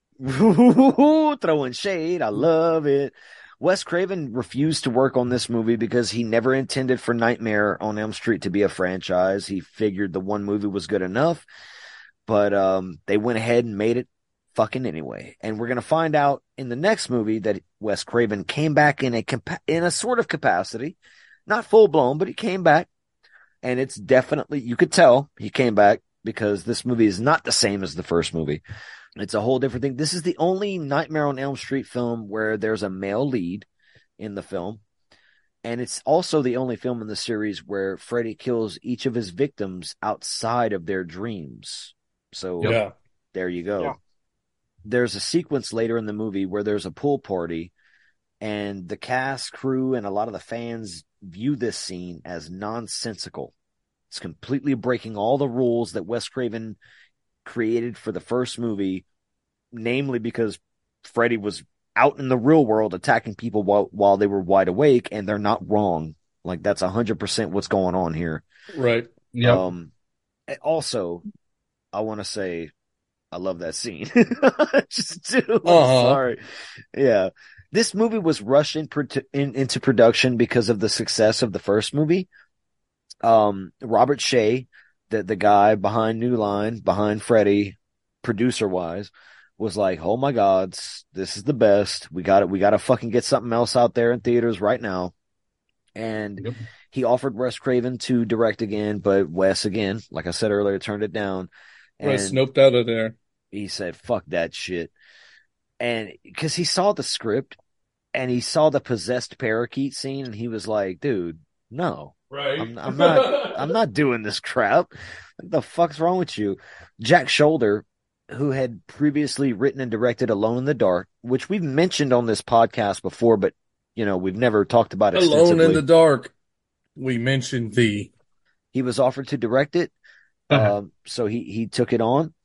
Throwing shade. I love it. Wes Craven refused to work on this movie because he never intended for Nightmare on Elm Street to be a franchise. He figured the one movie was good enough, but um, they went ahead and made it fucking anyway. And we're going to find out in the next movie that Wes Craven came back in a compa- in a sort of capacity, not full blown, but he came back. And it's definitely, you could tell he came back because this movie is not the same as the first movie. It's a whole different thing. This is the only Nightmare on Elm Street film where there's a male lead in the film. And it's also the only film in the series where Freddy kills each of his victims outside of their dreams. So Yeah. there you go. Yeah. There's a sequence later in the movie where there's a pool party, and the cast, crew, and a lot of the fans view this scene as nonsensical. It's completely breaking all the rules that Wes Craven created for the first movie, namely because Freddy was out in the real world attacking people while while they were wide awake, and they're not wrong. Like, that's one hundred percent what's going on here. Right. Yep. Um, also, I want to say I love that scene. Just do. I'm Uh-huh. sorry. Yeah. This movie was rushed in, in, into production because of the success of the first movie. Um, Robert Shea, the, the guy behind New Line, behind Freddy, producer wise, was like, oh my God, this is the best. We got it. We got to fucking get something else out there in theaters right now. And Yep. he offered Wes Craven to direct again, but Wes, again, like I said earlier, turned it down. And Right, snoped out of there. he said, fuck that shit. And because he saw the script and he saw the possessed parakeet scene, and he was like, dude, no, Right. I'm, I'm not, I'm not doing this crap. What the fuck's wrong with you? Jack Shoulder, who had previously written and directed Alone in the Dark, which we've mentioned on this podcast before, but you know, we've never talked about it. Alone in the Dark. We mentioned the. He was offered to direct it. Uh-huh. Um, so he, he took it on,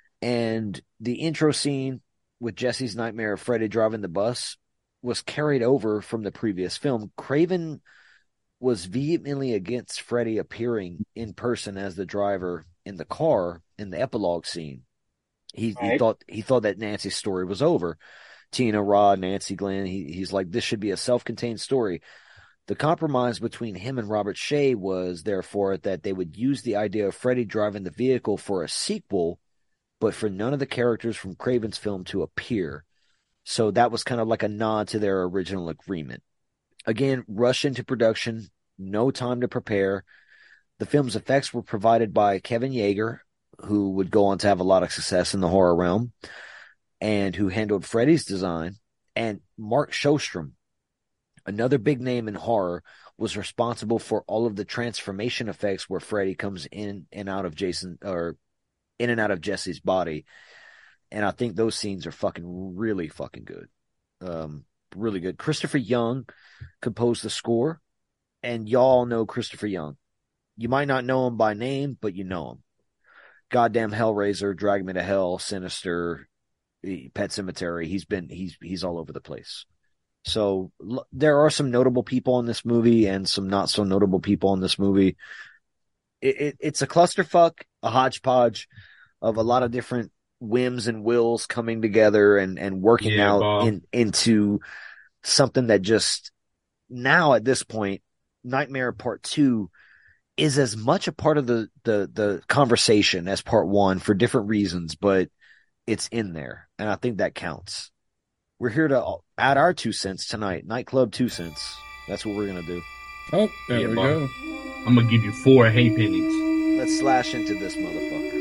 and the intro scene with Jesse's nightmare of Freddy driving the bus was carried over from the previous film. Craven was vehemently against Freddy appearing in person as the driver in the car in the epilogue scene. He, he Right. thought he thought that Nancy's story was over. Tina, Rod, Nancy, Glenn. He, he's like, this should be a self-contained story. The compromise between him and Robert Shea was, therefore, that they would use the idea of Freddy driving the vehicle for a sequel, but for none of the characters from Craven's film to appear. So that was kind of like a nod to their original agreement. Again, rush into production, no time to prepare. The film's effects were provided by Kevin Yeager, who would go on to have a lot of success in the horror realm. and who handled Freddy's design, and Mark Shostrom, another big name in horror, was responsible for all of the transformation effects where Freddy comes in and out of Jason or in and out of Jesse's body. And I think those scenes are fucking really fucking good. Um, really good. Christopher Young composed the score, and y'all know Christopher Young. You might not know him by name, but you know him. Goddamn Hellraiser, Drag Me to Hell, Sinister, Pet Sematary. He's been, he's, he's all over the place. So l- there are some notable people in this movie and some not so notable people in this movie. It, it, it's a clusterfuck, a hodgepodge of a lot of different whims and wills coming together and, and working Yeah, out Bob. in, into something that just now at this point, Nightmare Part Two is as much a part of the, the, the conversation as Part One for different reasons, but it's in there. And I think that counts. We're here to add our two cents tonight. Nightclub two cents. That's what we're going to do. Oh, there Yeah, we Bob. go. I'm gonna give you four hay pennies. Let's slash into this motherfucker.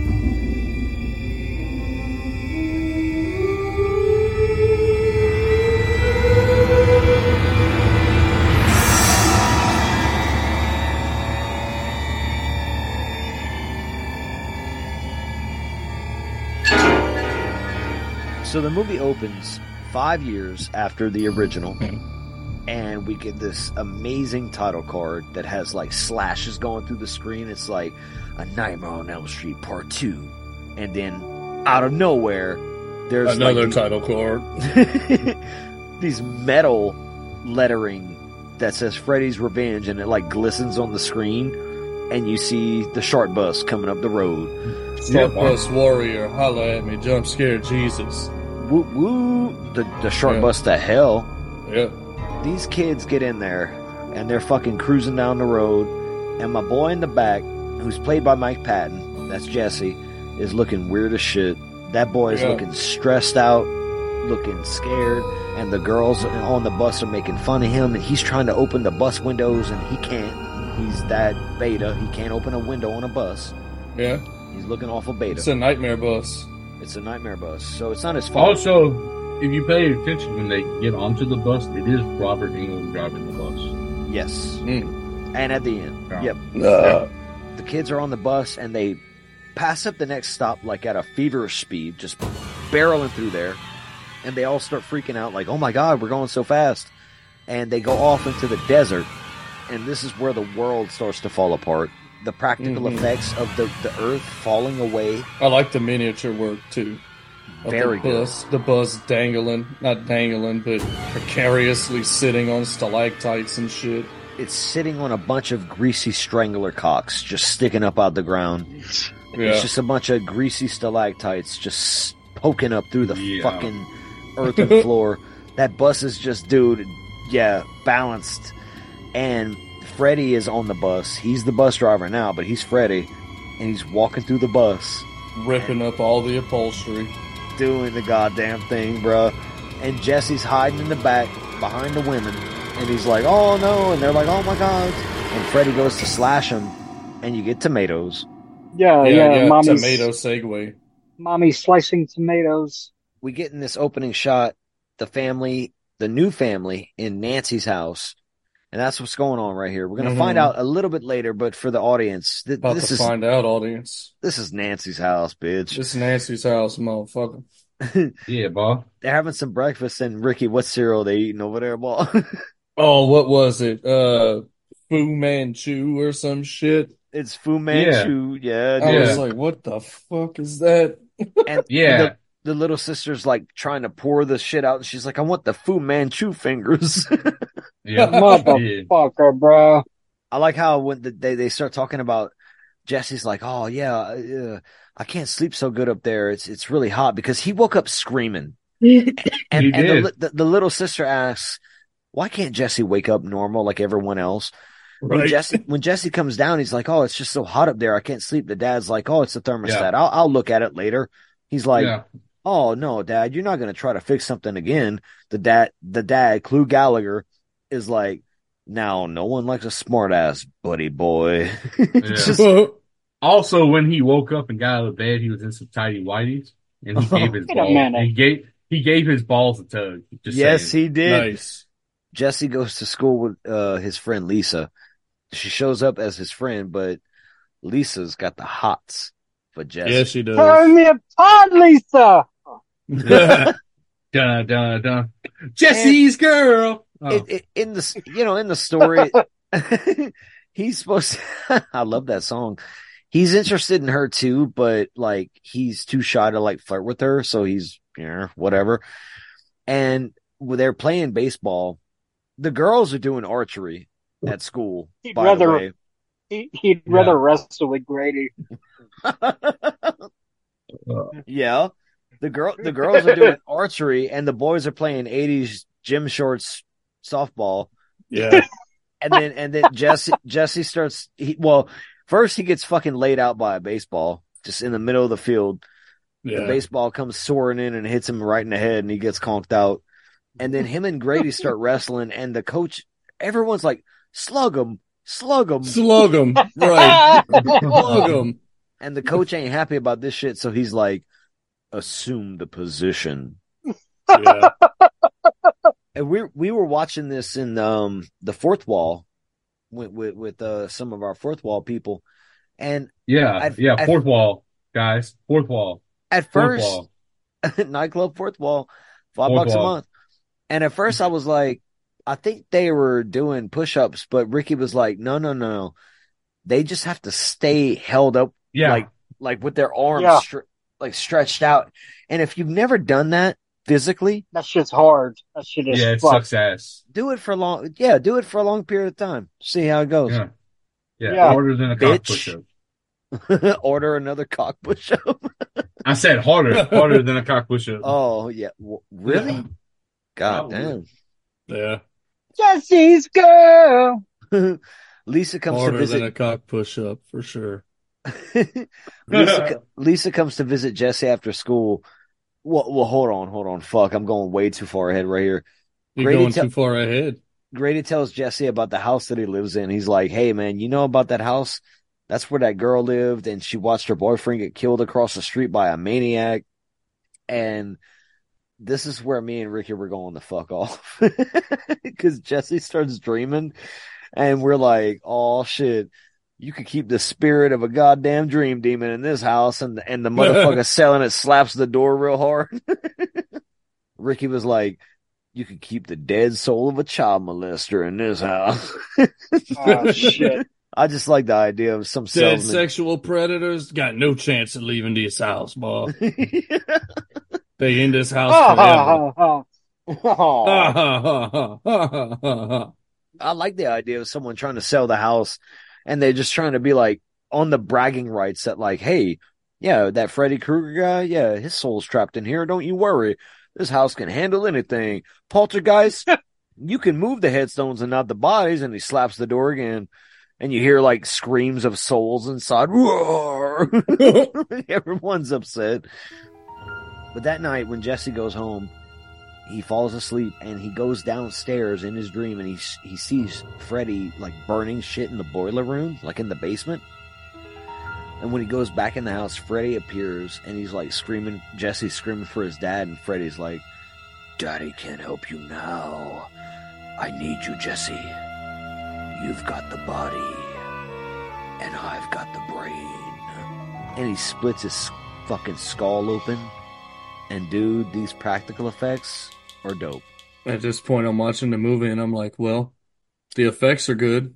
So the movie opens five years after the original, and we get this amazing title card that has like slashes going through the screen. It's like A Nightmare on Elm Street Part Two, and then out of nowhere, there's Another like title card. these metal lettering that says Freddy's Revenge, and it like glistens on the screen, and you see the short bus coming up the road. Short bus warrior, holla at me, jump scare Jesus. Woo woo! The the short Yeah. bus to hell. Yeah. These kids get in there, and they're fucking cruising down the road, and my boy in the back, who's played by Mike Patton, that's Jesse, is looking weird as shit. That boy is Yeah. looking stressed out, looking scared, and the girls on the bus are making fun of him, and he's trying to open the bus windows, and he can't. He's that beta. He can't open a window on a bus. Yeah. He's looking awful beta. It's a nightmare bus. It's a nightmare bus, so it's not his fault. Also, if you pay attention when they get onto the bus, it is Robert Englund driving the bus. Yes. Mm. And at the end. Yeah. Yep. Uh, The kids are on the bus and they pass up the next stop like at a feverish speed, just barreling through there. And they all start freaking out like, oh my God, we're going so fast. And they go off into the desert. And this is where the world starts to fall apart. The practical Mhm. effects of the, the earth falling away. I like the miniature work too. Of Very the good. bus, the bus dangling, not dangling, but precariously sitting on stalactites and shit. It's sitting on a bunch of greasy strangler cocks just sticking up out the ground. Yeah. It's just a bunch of greasy stalactites just poking up through the Yeah. fucking earthen floor. That bus is just, dude, yeah, balanced. And Freddy is on the bus. He's the bus driver now, but he's Freddy. And he's walking through the bus, Ripping up all the upholstery. doing the goddamn thing, bruh. And Jesse's hiding in the back behind the women. And he's like, oh no. And they're like, oh my God. And Freddy goes to slash him. And you get tomatoes. Yeah, yeah, yeah, yeah. mommy's, Tomato segue. mommy's slicing tomatoes. We get in this opening shot, the family, the new family in Nancy's house. And that's what's going on right here. We're going to Mhm. find out a little bit later, but for the audience, th- About this to is find out, audience. this is Nancy's house, bitch. This is Nancy's house, motherfucker. Yeah, Bob. They're having some breakfast, and Ricky, what cereal they eating over there, boy? Oh, what was it? Uh, Fu Manchu or some shit. It's Fu Manchu, yeah. I dude. was like, what the fuck is that? And Yeah. the, the little sister's like trying to pour the shit out, and she's like, "I want the Fu Manchu fingers." Yeah. yeah. Motherfucker, bro. I like how when the, they they start talking about Jesse's like, "Oh yeah, uh, I can't sleep so good up there. It's it's really hot," because he woke up screaming. And, He and the, did. li- the the little sister asks, "Why can't Jesse wake up normal like everyone else?" When Right. Jesse when Jesse comes down, he's like, "Oh, it's just so hot up there. I can't sleep." The dad's like, "Oh, it's the thermostat. Yeah. I'll I'll look at it later." He's like, Yeah. "Oh no, Dad, you're not going to try to fix something again." The dad, the dad, Clu Gallagher, is like, "Now, no one likes a smartass, buddy boy." It's Yeah. just- Also, when he woke up and got out of bed, he was in some tidy whities. and he gave his Wait a balls. minute. He gave he gave his balls a tug. Just yes, saying. he did. Nice. Jesse goes to school with uh, his friend Lisa. She shows up as his friend, but Lisa's got the hots for Jesse. Yeah, she does. Turn me apart, Lisa. Dun dun dun. Jesse's girl. Oh. It, it, in the you know in the story, he's supposed to, I love that song. He's interested in her too, but like he's too shy to like flirt with her, so he's you know whatever. And when they're playing baseball, the girls are doing archery at school. He'd by rather- the way, He, he'd Yeah. rather wrestle with Grady. yeah. The girl, the girls are doing archery, and the boys are playing eighties gym shorts softball. Yeah. And then, and then Jesse, Jesse starts. He, well, first he gets fucking laid out by a baseball just in the middle of the field. Yeah. The baseball comes soaring in and hits him right in the head, and he gets conked out. And then him and Grady start wrestling, and the coach, everyone's like, "Slug him, slug him." Slug him. Right. Slug him. And the coach ain't happy about this shit, so he's like, "Assume the position." Yeah. And we we were watching this in um the fourth wall with with, with uh, some of our fourth wall people, and Yeah, At- yeah. at- Fourth wall, guys. Fourth wall. at Fourth first wall. nightclub fourth wall, five Fourth bucks wall. a month. And at first I was like, I think they were doing push-ups, but Ricky was like, no, no, no, no. They just have to stay held up, Yeah. like like with their arms Yeah. stre- like stretched out. And if you've never done that physically, That shit's hard. That shit is yeah, it fuck. sucks ass. do it for long. Yeah, do it for a long period of time. See how it goes. Yeah. Yeah, Yeah. harder than a cock Bitch. push-up. Order another cock push-up. I said harder, harder than a cock push-up. Oh yeah, W- really? Yeah. God Probably. Yeah. Jesse's girl. damn. Lisa comes Harder to than a visit. cock push up for sure. Lisa, co- Lisa comes to visit Jesse after school. Well, well, hold on, hold on. Fuck, I'm going way too far ahead right here. You're Grady going tell- too far ahead. Grady tells Jesse about the house that he lives in. He's like, "Hey, man, you know about that house? That's where that girl lived, and she watched her boyfriend get killed across the street by a maniac." And this is where me and Ricky were going the fuck off because Jesse starts dreaming, and we're like, "Oh shit." You could keep the spirit of a goddamn dream demon in this house, and and the motherfucker selling it slaps the door real hard. Ricky was like, "You could keep the dead soul of a child molester in this house." Oh shit. I just like the idea of some Dead salesman. sexual predators got no chance of leaving this house, boy. They in this house Oh, forever. oh, oh. Aw. I like the idea of someone trying to sell the house, and they're just trying to be like on the bragging rights that like, "Hey, yeah, that Freddy Krueger guy, yeah, his soul's trapped in here. Don't you worry. This house can handle anything. Poltergeist, you can move the headstones and not the bodies." And he slaps the door again, and you hear like screams of souls inside. Roar! Everyone's upset. But that night when Jesse goes home, he falls asleep and he goes downstairs in his dream, and he he sees Freddy like burning shit in the boiler room, like in the basement. And when he goes back in the house, Freddy appears and he's like screaming. Jesse's screaming for his dad, and Freddy's like, "Daddy can't help you now. I need you, Jesse. You've got the body, and I've got the brain." And he splits his fucking skull open. And dude, these practical effects are dope. At this point, I'm watching the movie and I'm like, well, the effects are good.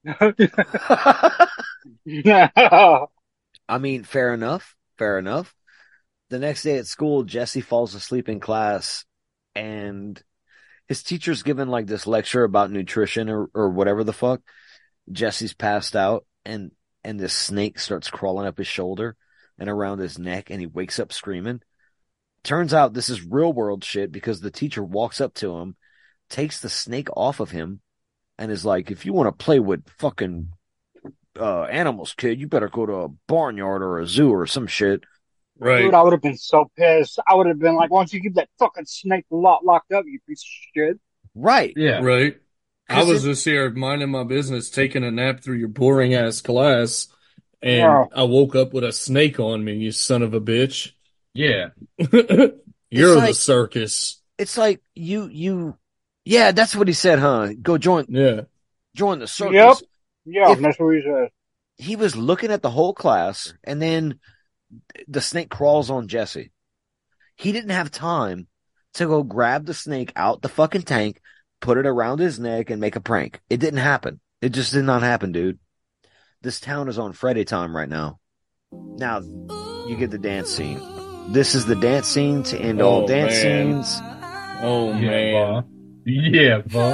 I mean, fair enough. Fair enough. The next day at school, Jesse falls asleep in class, and his teacher's giving like this lecture about nutrition or, or whatever the fuck. Jesse's passed out, and and this snake starts crawling up his shoulder and around his neck, and he wakes up screaming. Turns out this is real world shit, because the teacher walks up to him, takes the snake off of him, and is like, "If you want to play with fucking uh, animals, kid, you better go to a barnyard or a zoo or some shit." Right. Dude, I would have been so pissed. I would have been like, "Why don't you keep that fucking snake lot locked up, you piece of shit?" Right. Yeah. Right. I 'Cause was it- just here minding my business, taking a nap through your boring ass class, and Yeah. I woke up with a snake on me, you son of a bitch. Yeah. You're like- the circus. It's like you, you, yeah, that's what he said, huh? Go join, Yeah. join the circus. Yep. Yeah, If- that's what he said. He was looking at the whole class, and then the snake crawls on Jesse. He didn't have time to go grab the snake out the fucking tank, put it around his neck, and make a prank. It didn't happen. It just did not happen, dude. This town is on Freddy time right now. Now, you get the dance scene. This is the dance scene to end all Oh, dance man. scenes. Oh, Yeah, man. Bob. Yeah, Bob.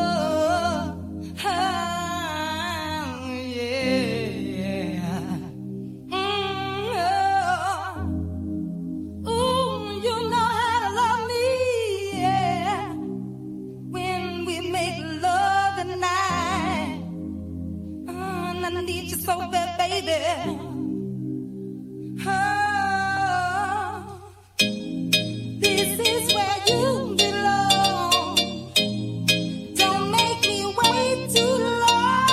So bad, baby. Oh, this is where you belong. Don't make me wait too long.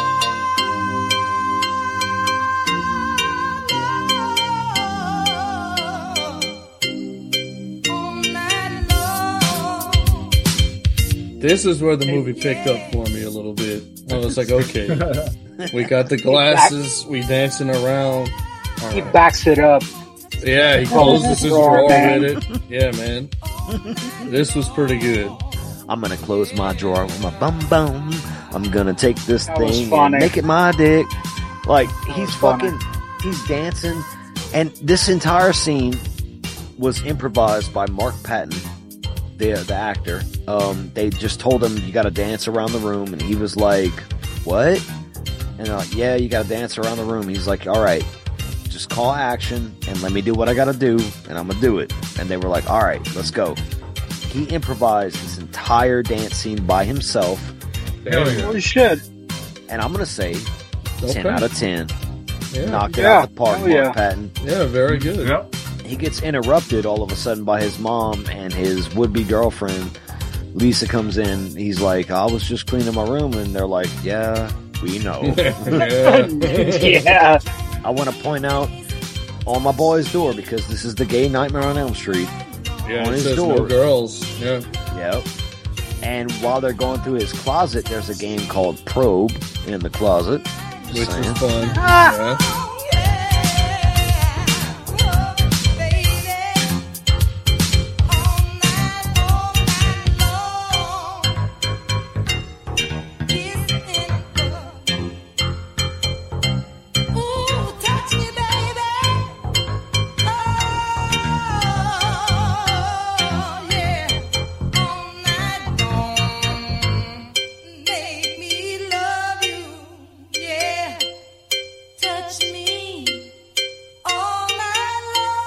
No. All night long. This is where the movie picked up for me a little bit. I was like, okay, we got the glasses, we dancing around. All He right. backs it up. Yeah, he closes his drawer, drawer man. with it. Yeah, man. This was pretty good. I'm gonna close my drawer with my bum bum. I'm gonna take this That was thing and funny. make it my dick. Like, he's was funny. fucking, he's dancing. And this entire scene was improvised by Mark Patton, the the actor. Um, they just told him, you gotta dance around the room. And he was like, what? And they're like, yeah, you gotta dance around the room. He's like, all right, just call action and let me do what I gotta do, and I'm gonna do it. And they were like, all right, let's go. He improvised this entire dance scene by himself, Hell yeah. Holy shit. and I'm gonna say Okay. ten out of ten. Yeah, Knocked it Yeah, out the park, hell Mark yeah. Patton. yeah, very good. Yep. He gets interrupted all of a sudden by his mom and his would-be girlfriend. Lisa comes in. He's like, I was just cleaning my room, and they're like, yeah, we know. yeah. Yeah. I want to point out on my boy's door, because this is the gay Nightmare on Elm Street. Yeah, On it his says door. no girls. Yeah. Yep. And while they're going through his closet, there's a game called Probe in the closet. Just Which saying. is fun. Yeah. Touch me all night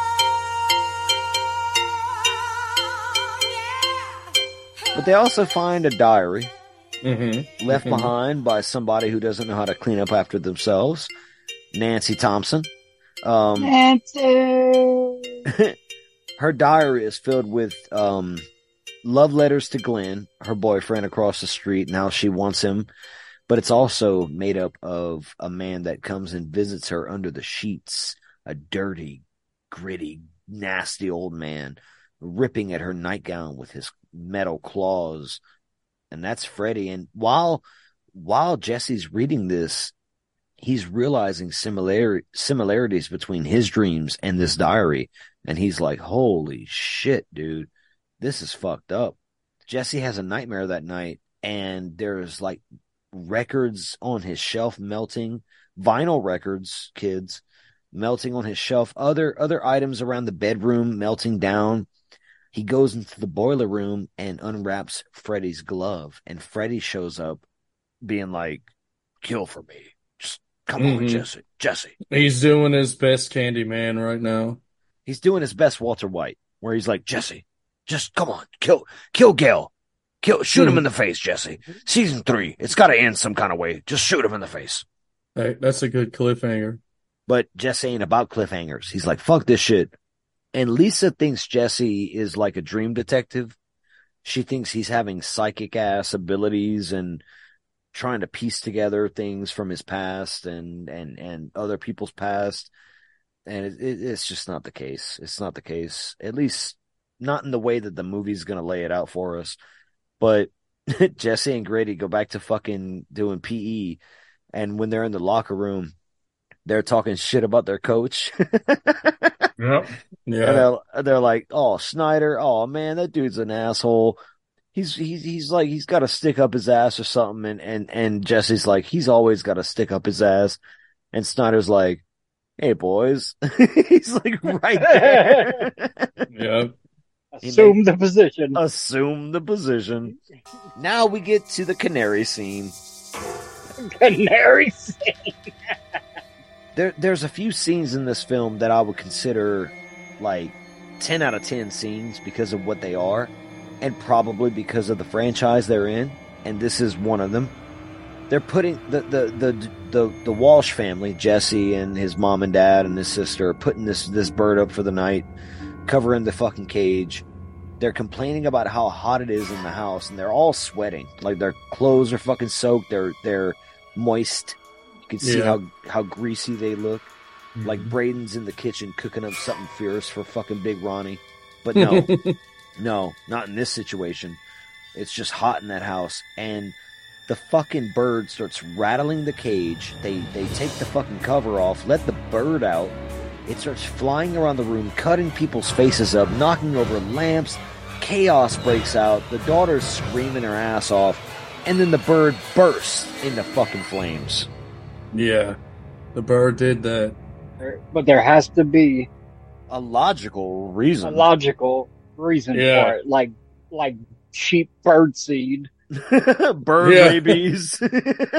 long, yeah. But they also find a diary Mm-hmm. left behind by somebody who doesn't know how to clean up after themselves, Nancy Thompson. Um, Nancy. her diary is filled with um, love letters to Glenn, her boyfriend across the street, and how she wants him. But it's also made up of a man that comes and visits her under the sheets, a dirty, gritty, nasty old man, ripping at her nightgown with his metal claws. And that's Freddy. And while while Jesse's reading this, he's realizing similar similarities between his dreams and this diary. And he's like, holy shit, dude, this is fucked up. Jesse has a nightmare that night, and there's like records on his shelf melting, vinyl records, kids, melting on his shelf, other other items around the bedroom melting down. He goes into the boiler room and unwraps Freddy's glove, and Freddy shows up being like, kill for me. Just come on, Mhm. Jesse. Jesse. He's doing his best Candyman right now. He's doing his best Walter White, where he's like, Jesse, just come on, kill, kill Gale. Kill, shoot him in the face, Jesse. Season three, it's got to end some kind of way. Just shoot him in the face. Hey, that's a good cliffhanger. But Jesse ain't about cliffhangers. He's like, fuck this shit. And Lisa thinks Jesse is like a dream detective. She thinks he's having psychic ass abilities and trying to piece together things from his past and, and, and other people's past. And it, it, it's just not the case. It's not the case. At least not in the way that the movie's going to lay it out for us. But Jesse and Grady go back to fucking doing P E. And when they're in the locker room, they're talking shit about their coach. Yep. Yeah. And they're, they're like, oh, Snyder, oh man, that dude's an asshole. He's he's he's like he's got to stick up his ass or something, and and and Jesse's like he's always got to stick up his ass, and Snyder's like, hey boys, he's like right there. Yeah. Assume the position. Assume the position. Now we get to the canary scene. Canary scene. There there's a few scenes in this film that I would consider like ten out of ten scenes because of what they are. And probably because of the franchise they're in, and this is one of them. They're putting the the the the, the Walsh family, Jesse and his mom and dad and his sister, are putting this this bird up for the night, covering the fucking cage. They're complaining about how hot it is in the house, and they're all sweating. Like their clothes are fucking soaked. They're they're moist. You can see Yeah. how how greasy they look. Mm-hmm. Like Braden's in the kitchen cooking up something fierce for fucking Big Ronnie, but no. No, not in this situation. It's just hot in that house. And the fucking bird starts rattling the cage. They they take the fucking cover off, let the bird out. It starts flying around the room, cutting people's faces up, knocking over lamps. Chaos breaks out. The daughter's screaming her ass off. And then the bird bursts into fucking flames. Yeah. The bird did that. But there has to be A logical a reason. logical reason Yeah. for it. Like like cheap bird seed. Bird Yeah. rabies. He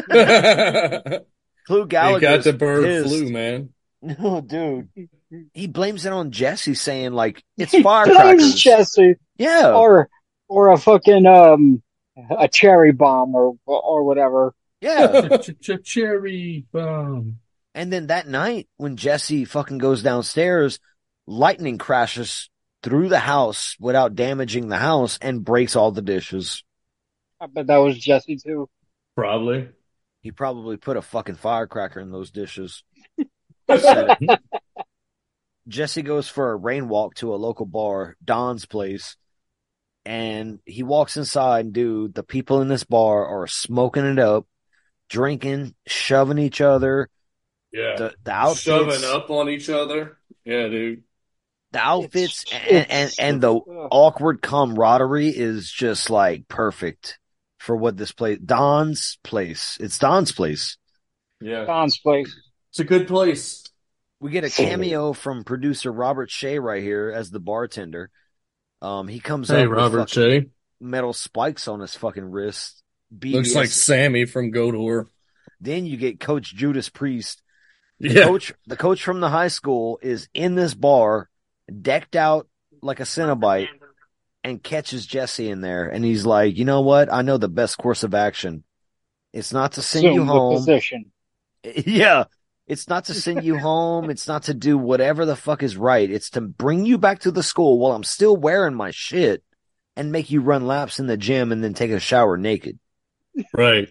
Clue Gallagher. got the bird pissed. flu, man. No, dude. He blames it on Jesse, saying like it's He blames firecrackers. Jesse Yeah, or or a fucking um a cherry bomb or or whatever. yeah. Ch- ch- Cherry bomb. And then that night, when Jesse fucking goes downstairs, lightning crashes through the house without damaging the house and breaks all the dishes. I bet that was Jesse too. Probably. He probably put a fucking firecracker in those dishes. Said it. Jesse goes for a rain walk to a local bar, Don's place, and he walks inside, and dude, the people in this bar are smoking it up, drinking, shoving each other. Yeah. The the outfits, Shoving up on each other. Yeah, dude. the outfits, It's- and, and it's- and the ugh. awkward camaraderie is just like perfect for what this place. Don's place. It's Don's place. Yeah. Don's place. It's a good place. We get a cameo from producer Robert Shea right here as the bartender. Um, he comes Hey, up with Robert fucking Shea. metal spikes on his fucking wrist. B B S. Looks like Sammy from Godor. Then you get Coach Judas Priest. The Yeah. coach, the coach from the high school, is in this bar, decked out like a Cenobite, and catches Jesse in there. And he's like, you know what? I know the best course of action. It's not to send Assume you the home. position. Yeah. It's not to send you home. It's not to do whatever the fuck is right. It's to bring you back to the school while I'm still wearing my shit and make you run laps in the gym and then take a shower naked. Right.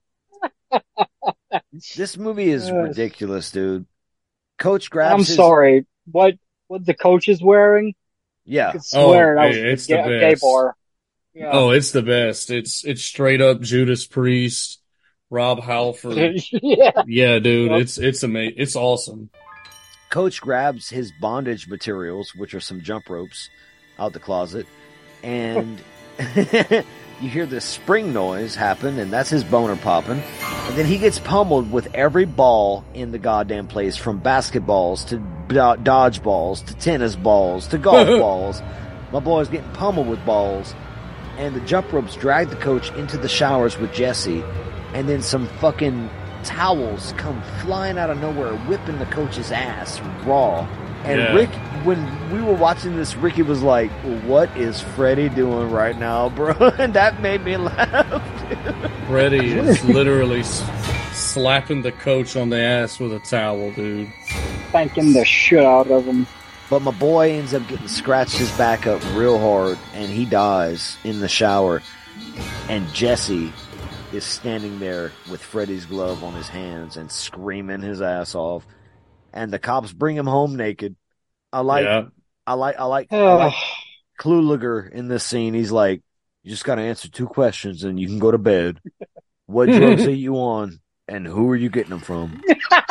This movie is Yes. ridiculous, dude. Coach grabs I'm his, sorry. What what the coach is wearing? Yeah. I could swear Oh, that was hey, a it's the gay, a gay best. bar. Yeah. Oh, it's the best. It's it's straight up Judas Priest, Rob Halford. yeah. Yeah, dude, Yep. it's it's amazing. It's awesome. Coach grabs his bondage materials, which are some jump ropes, out the closet, and you hear this spring noise happen, and that's his boner popping. And then he gets pummeled with every ball in the goddamn place, from basketballs to do- dodgeballs to tennis balls to golf balls. My boy's getting pummeled with balls, and the jump ropes drag the coach into the showers with Jesse, and then some fucking towels come flying out of nowhere, whipping the coach's ass raw. And Yeah. Rick, when we were watching this, Ricky was like, "What is Freddie doing right now, bro?" And that made me laugh. Freddie is literally s- slapping the coach on the ass with a towel, dude. Spanking the shit out of him. But my boy ends up getting scratched his back up real hard, and he dies in the shower. And Jesse is standing there with Freddie's glove on his hands and screaming his ass off. and the cops bring him home naked. I like, Yeah. I like, I like, I like Kluliger in this scene. He's like, you just got to answer two questions and you can go to bed. What drugs are you on, and who are you getting them from?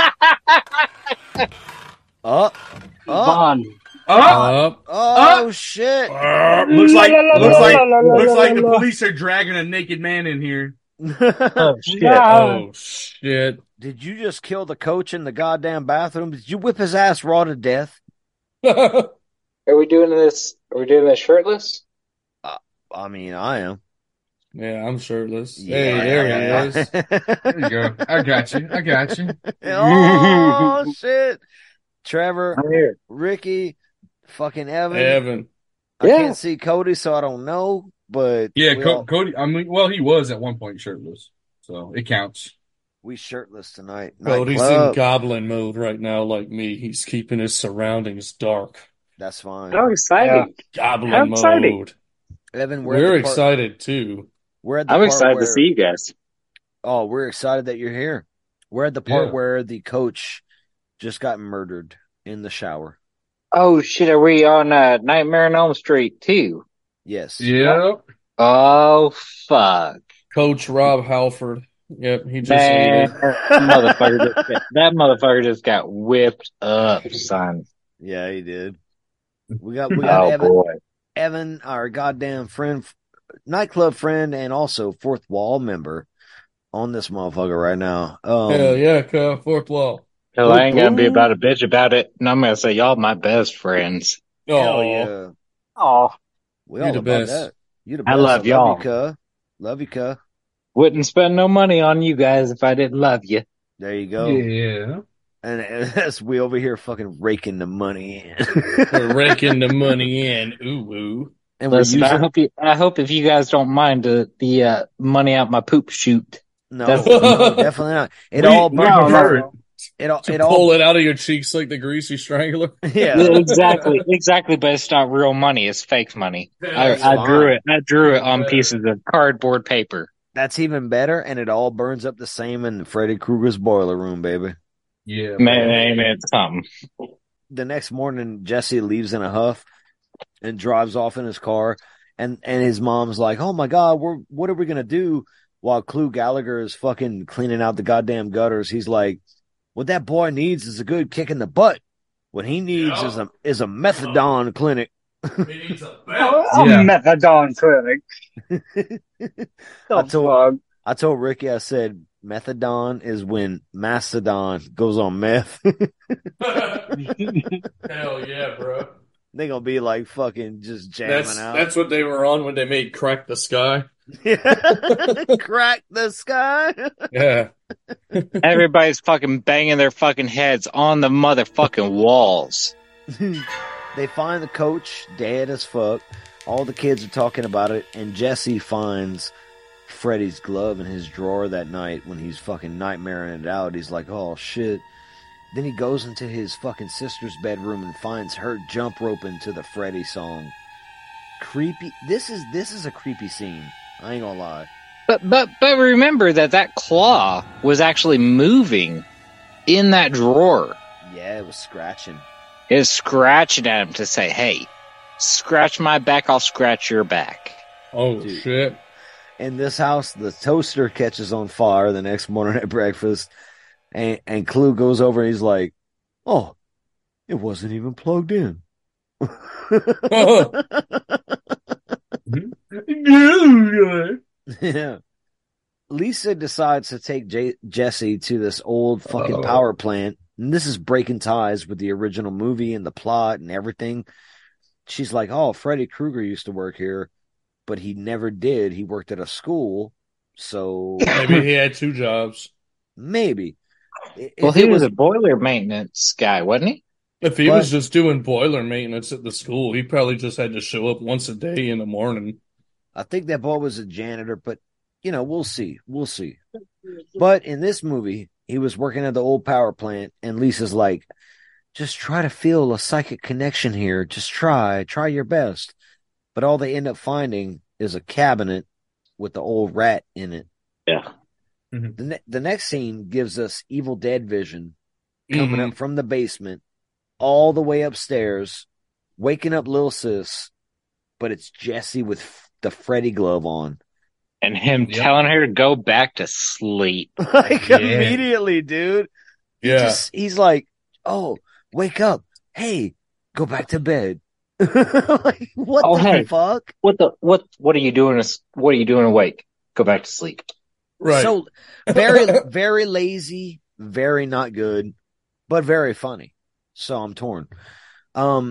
Up, up, Vaughn. Up, Up. oh shit! uh, looks like looks like looks like the police are dragging a naked man in here. Oh shit! Oh shit. Did you just kill the coach in the goddamn bathroom? Did you whip his ass raw to death? Are we doing this? Are we doing this shirtless? I mean, I am. Yeah, I'm shirtless. Yeah. Hey, there he is. There you go. I got you. I got you. Oh shit! Trevor, I'm here. Ricky, fucking Evan. Evan. I Yeah. can't see Cody, so I don't know. But Yeah, we, Co- all, Cody. I mean, well, he was at one point shirtless, so it counts. we shirtless tonight. Cody's Nightclub. in goblin mode right now, like me. He's keeping his surroundings dark. That's fine. How exciting! Goblin How mode. exciting. Evan, we're, We're at the part, excited too. We're at the I'm part excited where, to see you guys. Oh, we're excited that you're here. We're at the part Yeah. where the coach just got murdered in the shower. Oh shit! Are we on uh, Nightmare on Elm Street too? Yes. Yep. Oh fuck! Coach Rob Halford. Yep, he just Man, needed. that motherfucker just got, that motherfucker just got whipped up, son. Yeah, he did. We got we got Oh Evan, boy! Evan, our goddamn friend, nightclub friend, and also fourth wall member on this motherfucker right now. Um, Hell yeah, Kyle, fourth wall. Hell, I ain't gonna be Boo-boo. about a bitch about it, and I'm gonna say y'all my best friends. hell Oh, yeah. Oh, We You all the about best. that. You the I best. love y'all. Love you, cuh. Love you, cuh. Wouldn't spend no money on you guys if I didn't love you. There you go. Yeah. And as we over here fucking raking the money in. we're raking the money in. Ooh, ooh. And we're Listen, using I hope you. I hope if you guys don't mind uh, the uh, money out my poop chute. no, That's- no, definitely not. It We- all we burns. prefer it. It all. To It pull all. it out of your cheeks like the greasy strangler. Yeah. Yeah, exactly, exactly. But it's not real money; it's fake money. I, That's I fine. drew it. I drew it on Better. pieces of cardboard paper. That's even better, and it all burns up the same in Freddy Krueger's boiler room, baby. Yeah. Man, ain't it something? The next morning, Jesse leaves in a huff and drives off in his car, and and his mom's like, "Oh my God, we're what are we gonna do?" While Clue Gallagher is fucking cleaning out the goddamn gutters, he's like, "What that boy needs is a good kick in the butt. What he needs Yeah. is a is a methadone clinic." He needs a a Yeah. methadone clinic. I The told fuck? I told Ricky, I said, methadone is when Mastodon goes on meth. Hell yeah, bro. They gonna be like fucking just jamming That's out. that's what they were on when they made Crack the Sky. Crack the sky. Yeah. Everybody's fucking banging their fucking heads on the motherfucking walls. They find the coach dead as fuck. All the kids are talking about it, and Jesse finds Freddy's glove in his drawer that night when he's fucking nightmaring it out. He's like, oh shit. Then he goes into his fucking sister's bedroom and finds her jump roping to the Freddy song. Creepy. This is this is a creepy scene. I ain't gonna lie. But but but remember that that claw was actually moving in that drawer. Yeah, it was scratching. It was scratching at him to say, "Hey, scratch my back, I'll scratch your back." Oh Dude. shit. In this house, the toaster catches on fire the next morning at breakfast, and and Clue goes over and he's like, "Oh, it wasn't even plugged in." Yeah. Lisa decides to take J- Jesse to this old fucking Oh. power plant, and this is breaking ties with the original movie and the plot and everything. She's like, "Oh, Freddy Krueger used to work here, but he never did. He worked at a school, so Maybe he had two jobs. maybe." If Well, it he was a boiler maintenance guy, wasn't he? If he But- was just doing boiler maintenance at the school, he probably just had to show up once a day in the morning. I think that boy was a janitor, but you know, we'll see. We'll see. But in this movie, he was working at the old power plant, and Lisa's like, just try to feel a psychic connection here. Just try, try your best. But all they end up finding is a cabinet with the old rat in it. Yeah. The, ne- the next scene gives us Evil Dead vision, coming Mhm. up from the basement all the way upstairs, waking up Lil Sis, but it's Jesse with f- the Freddy glove on. And him Yep. telling her to go back to sleep. Like Yeah. immediately, dude. He Yeah. just he's like, "Oh, wake up. Hey, go back to bed." Like, what Oh, the hey. fuck? What the what? What are you doing? as- What are you doing awake? Go back to sleep. Right. So very, very lazy, very not good, but very funny. So I'm torn. Um,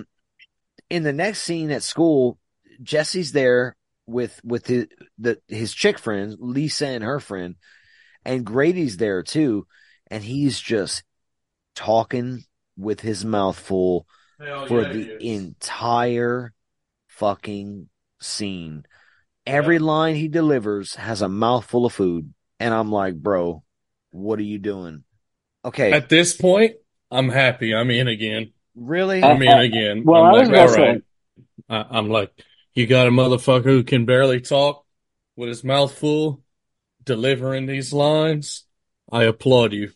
in the next scene at school, Jesse's there with with his the his chick friend Lisa and her friend, and Grady's there too, and he's just talking with his mouth full for the entire fucking scene. Every line he delivers has a mouthful of food. And I'm like, bro, what are you doing? Okay. At this point, I'm happy. I'm in again. Really? Uh, I'm in again. well, I'm I was like, gonna all say- right. I, I'm like, you got a motherfucker who can barely talk with his mouth full, delivering these lines. I applaud you.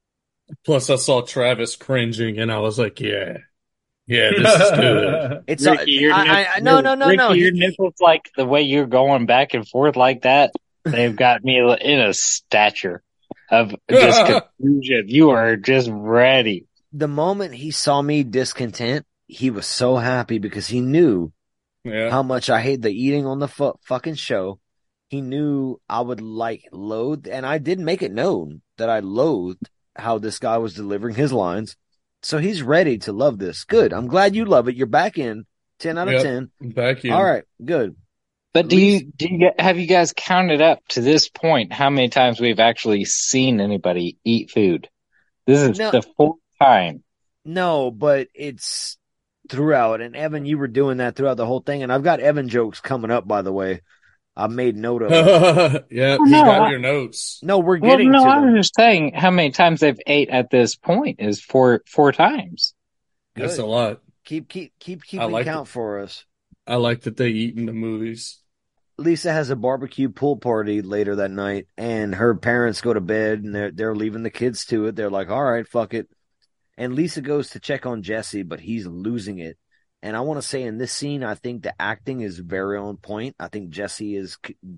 Plus, I saw Travis cringing, and I was like, yeah, yeah, this is good. It's Ricky, your I, I, nip- I, no, no, no, Ricky, no. your He- nipples, like the way you're going back and forth like that, they've got me in a stature of just confusion. You are just ready. the moment he saw me discontent, he was so happy because he knew Yeah. how much I hate the eating on the fu- fucking show. He knew I would like loathe, and I did make it known that I loathed how this guy was delivering his lines. So he's ready to love this. Good. I'm glad you love it. You're back in. ten out of Yep. ten. Back in. All right. Good. But do least- you do you get, have you guys counted up to this point how many times we've actually seen anybody eat food? This is No. the fourth time. No, but it's throughout. And Evan, you were doing that throughout the whole thing. And I've got Evan jokes coming up, by the way. I made note of it. Yeah, Oh, you no, got I- your notes. No, we're Well, getting no, to I them. was just saying how many times they've ate at this point is four four times. That's Good. a lot. Keep keep keep I keeping like count it. for us. I like that they eat in the movies. Lisa has a barbecue pool party later that night, and her parents go to bed, and they're they're leaving the kids to it. They're like, "All right, fuck it." And Lisa goes to check on Jesse, but he's losing it. And I want to say in this scene, I think the acting is very on point. I think Jesse is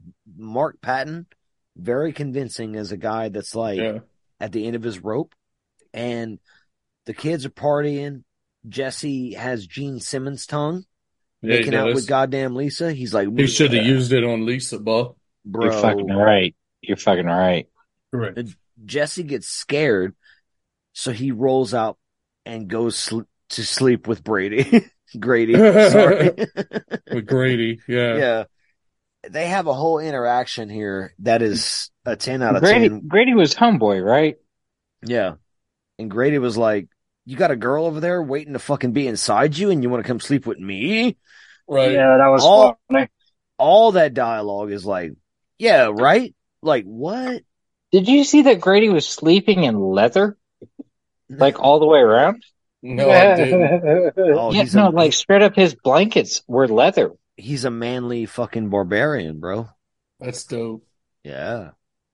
Mark Patton, very convincing as a guy that's like Yeah. at the end of his rope. And the kids are partying. Jesse has Gene Simmons' tongue. Yeah, he making out does. with goddamn Lisa. He's like, He should have "Yeah, used it on Lisa, bro. bro." You're fucking right. You're fucking right. Correct. Jesse gets scared, so he rolls out and goes sl- to sleep with Brady. Grady, sorry. With Grady, yeah. Yeah. They have a whole interaction here that is a ten out of Grady ten. Grady was homeboy, right? Yeah. And Grady was like, "You got a girl over there waiting to fucking be inside you and you want to come sleep with me?" Right. Yeah, that was All- funny. All that dialogue is like, yeah, right? Like, what? Did you see that Grady was sleeping in leather, like all the way around? No, I didn't. Oh, yeah, he's no, a, like straight up his blankets were leather. he's a manly fucking barbarian, bro. That's dope. Yeah.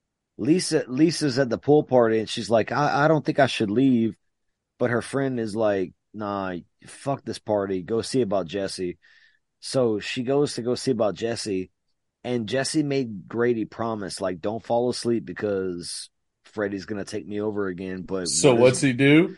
Lisa Lisa's at the pool party and she's like, I, I don't think I should leave. But her friend is like, nah, fuck this party. Go see about Jesse. So she goes to go see about Jesse. And Jesse made Grady promise, like, don't fall asleep because Freddy's going to take me over again. But So what what's is- he do?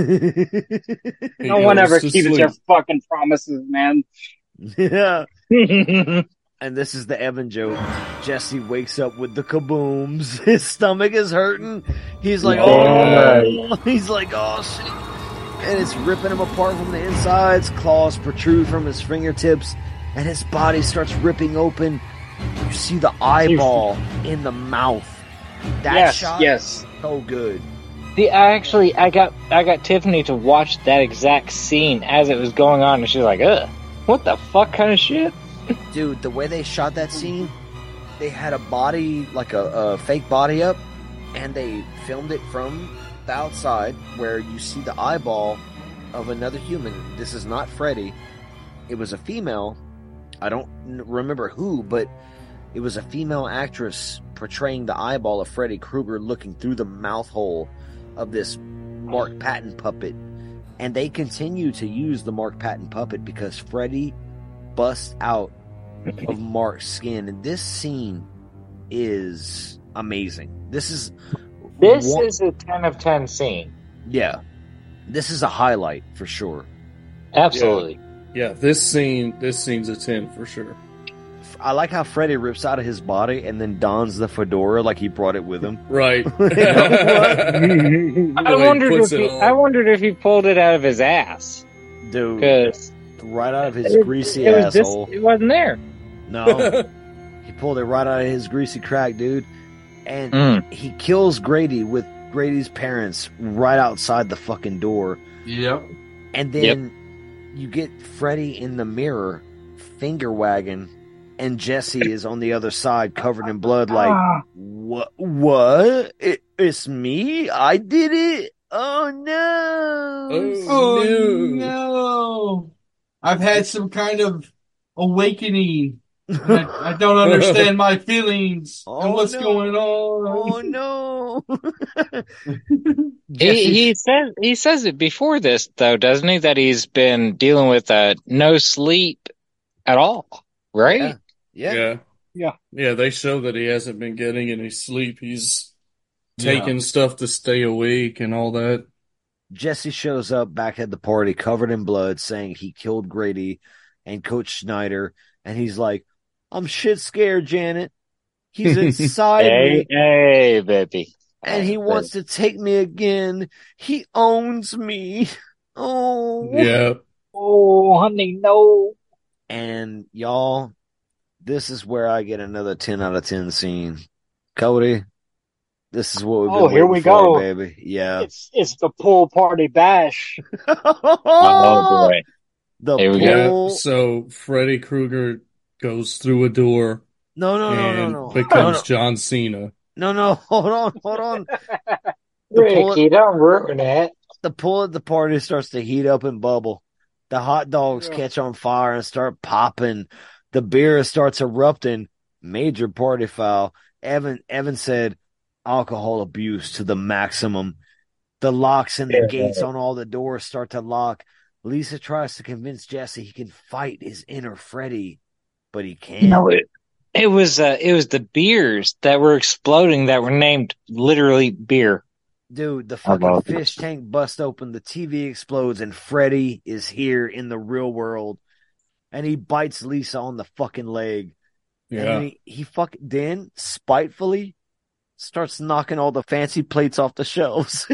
He No one goes ever to keeps sleep. their fucking promises, man. Yeah. And this is the Evan joke. Jesse wakes up with the kabooms. His stomach is hurting. He's like, oh, he's like, oh shit. And it's ripping him apart from the insides. Claws protrude from his fingertips, and his body starts ripping open. You see the eyeball in the mouth. That yes, shot, yes. so good. See, I actually, I got, I got Tiffany to watch that exact scene as it was going on, and she's like, "Ugh, what the fuck kind of shit?" Dude, the way they shot that scene, they had a body, like a, a fake body up, and they filmed it from the outside where you see the eyeball of another human. This is not Freddy. It was a female. I don't n- remember who, but it was a female actress portraying the eyeball of Freddy Krueger looking through the mouth hole of this Mark Patton puppet. And they continue to use the Mark Patton puppet because Freddy busts out of Mark's skin. And this scene is amazing. This is This one, is a ten of ten scene. yeah. This is a highlight for sure. Absolutely. Yeah, this scene, this scene's a ten for sure. I like how Freddy rips out of his body and then dons the fedora like he brought it with him. Right. I wondered if he, I wondered if he pulled it out of his ass. Dude, 'Cause right out of his it- greasy it was just- asshole. it wasn't there. No. He pulled it right out of his greasy crack, dude. And Mm. he kills Grady with Grady's parents right outside the fucking door. Yep. And then you get Freddy in the mirror, finger wagging, and Jesse is on the other side covered in blood like, Ah. what? What? It, it's me? I did it? Oh no. Oh no. I've had some kind of awakening. I, I don't understand my feelings and what's no. going on. Oh no. He, he says he says it before this though, doesn't he? That he's been dealing with uh, no sleep at all, right? Yeah. Yeah. Yeah. Yeah, they show that he hasn't been getting any sleep. He's Yeah. taking stuff to stay awake and all that. Jesse shows up back at the party covered in blood saying he killed Grady and Coach Schneider. And he's like, I'm shit scared, Janet. He's inside Hey, me hey, baby. and he wants to take me again. He owns me. Oh. Yeah. Oh, honey, no. And y'all, this is where I get another ten out of ten scene. Cody, this is what we've been Oh, here waiting we for, go. baby. Yeah. It's it's the pool party bash. Oh boy. The Here we Yeah. pool. So Freddy Krueger goes through a door No, no, no, no, and no. becomes no, John Cena. no, no, hold on, hold on. The pool, Ricky, don't ruin it. the pool at the party starts to heat up and bubble. The hot dogs Yeah. catch on fire and start popping. The beer starts erupting. Major party foul. Evan, Evan said alcohol abuse to the maximum. The locks and the Yeah. gates on all the doors start to lock. Lisa tries to convince Jesse he can fight his inner Freddy, but he can't. No, it, it was uh, it was the beers that were exploding that were named literally beer. Dude, the I fucking love fish tank busts open, the T V explodes, and Freddy is here in the real world. And he bites Lisa on the fucking leg. And Yeah. then he, he fuck then spitefully starts knocking all the fancy plates off the shelves.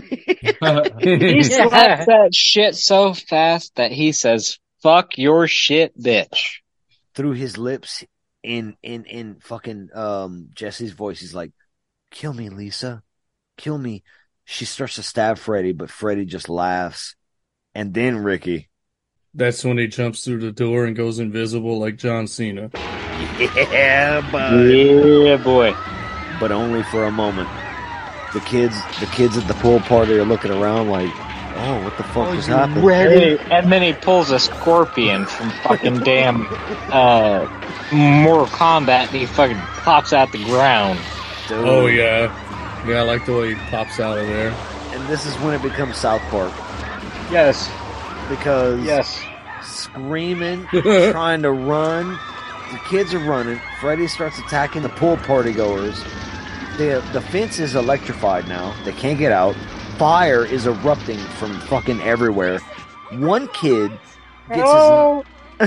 He slaps that shit so fast that he says, "Fuck your shit, bitch." Through his lips in in in fucking um Jesse's voice, he's like, "Kill me, Lisa. Kill me." She starts to stab Freddy, but Freddy just laughs. And then Ricky. That's when he jumps through the door and goes invisible like John Cena. Yeah, bud. Yeah, boy. But only for a moment. The kids, the kids at the pool party are looking around like, "Oh, what the fuck just happened?" Hey, and then he pulls a scorpion from fucking damn uh, Mortal Kombat, and he fucking pops out the ground. Dude. Oh yeah. Yeah, I like the way he pops out of there. And this is when it becomes South Park Yes. because Yes. screaming, trying to run. The kids are running. Freddy starts attacking the pool party goers. The the fence is electrified now. They can't get out. Fire is erupting from fucking everywhere. One kid gets Oh. his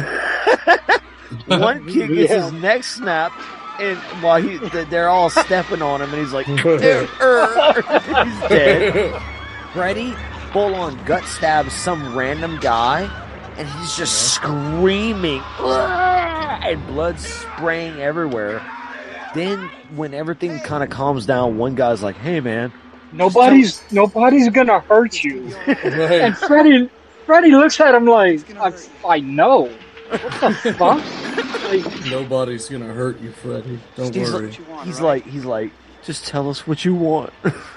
one kid gets Yeah. his neck snapped, and while he they're all stepping on him, and he's like, "Er, er." He's dead. Freddy full on gut stabs some random guy, and he's just screaming, "Ah!" and blood spraying everywhere. Then, when everything kind of calms down, one guy's like, "Hey, man, Nobody's nobody's gonna hurt you." Right. And Freddy Freddy looks at him like, I, I know. What the fuck? Like, Nobody's gonna hurt you, Freddy. Don't he's worry. like, he's like, he's like, just tell us what you want."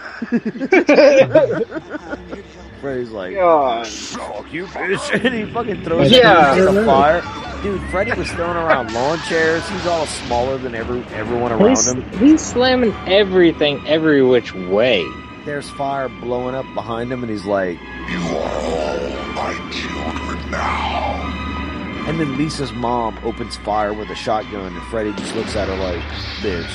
Freddy's like, God. "Fuck you, bitch," and he fucking throws Yeah. him in the fire. Dude, Freddy was throwing around lawn chairs. He's all smaller than every everyone around He's, him. he's slamming everything every which way. there's fire blowing up behind him, and he's like, You are all my children now. and then Lisa's mom opens fire with a shotgun, and Freddy just looks at her like, bitch.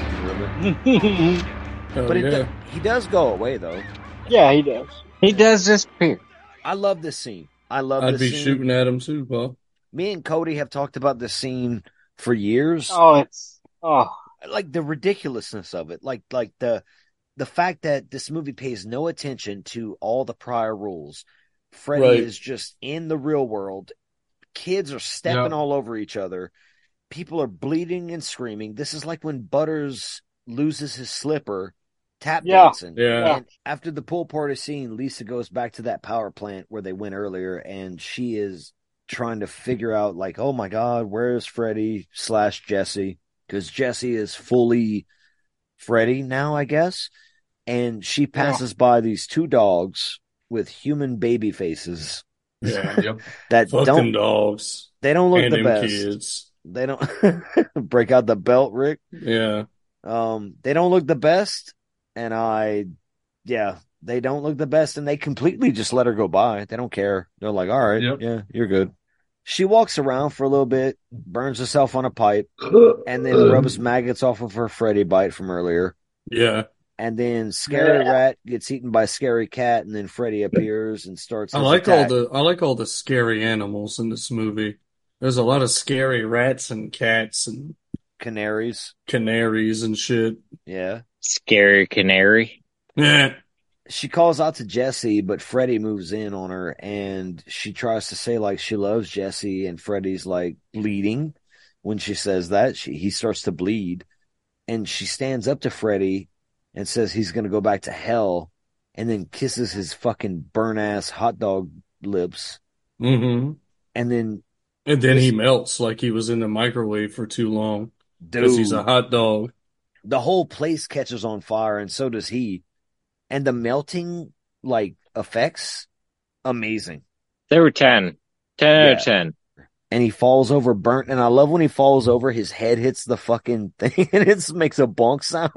Really? Oh, But it yeah. do- he does go away, though. Yeah, he does. He does disappear. I love this scene. I love I'd this be scene. shooting at him too, Paul. Me and Cody have talked about this scene for years. Oh, it's oh Like the ridiculousness of it. Like like the the fact that this movie pays no attention to all the prior rules. Freddy Right. is just in the real world. Kids are stepping Yeah. all over each other. People are bleeding and screaming. This is like when Butters loses his slipper tap Yeah. dancing. Yeah. And after the pool party scene, Lisa goes back to that power plant where they went earlier, and she is trying to figure out, like, oh my God, where is Freddy slash Jesse? Because Jesse is fully Freddy now, I guess. And she passes by these two dogs with human baby faces Yeah. Yep. that Fucking don't dogs. they don't look and the them best. kids. They don't break out the belt, Rick. Yeah. Um, they don't look the best, and I, yeah, they don't look the best, and they completely just let her go by. They don't care. They're like, all right, Yep. yeah, you're good. She walks around for a little bit, burns herself on a pipe, and then rubs maggots off of her Freddy bite from earlier. Yeah. And then Scary Yeah. Rat gets eaten by Scary Cat, and then Freddy appears and starts. I his like attack. all the I like all the scary animals in this movie. There's a lot of scary rats and cats and canaries. canaries and shit. Yeah. Scary canary. Yeah. She calls out to Jesse, but Freddy moves in on her, and she tries to say like she loves Jesse, and Freddy's like bleeding. When she says that, she he starts to bleed, and she stands up to Freddy and says he's going to go back to hell, and then kisses his fucking burn ass hot dog lips, Mm-hmm. and then And then he melts like he was in the microwave for too long because dude, he's a hot dog. the whole place catches on fire, and so does he, and the melting like effects, amazing. They were ten. ten out Yeah. of ten. And he falls over burnt. And I love when he falls over, his head hits the fucking thing and it makes a bonk sound.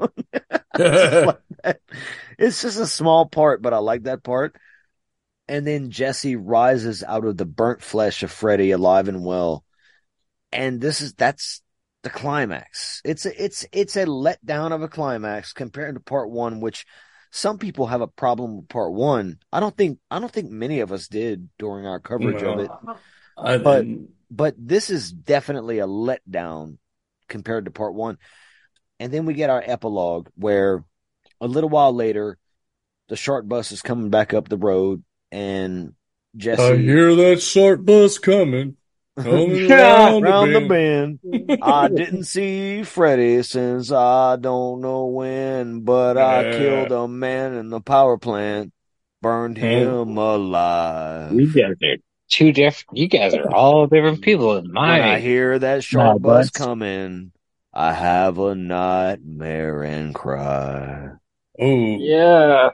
Like that. It's just a small part, but I like that part. And then Jesse rises out of the burnt flesh of Freddy alive and well. And this is, that's the climax. It's a, it's, it's a letdown of a climax compared to part one, which some people have a problem with part one. I don't think, I don't think many of us did during our coverage of it. I But- didn't. But this is definitely a letdown compared to part one. And then we get our epilogue where a little while later, the short bus is coming back up the road, and Jesse I hear that short bus coming. Coming Yeah, around, around the the bend. bend. I didn't see Freddy since I don't know when, but I Yeah. killed a man in the power plant, burned him alive. You guys are two different. You guys are all different people in When my. I hear that my short bus butts. coming, I have a nightmare and cry. Oh, yeah,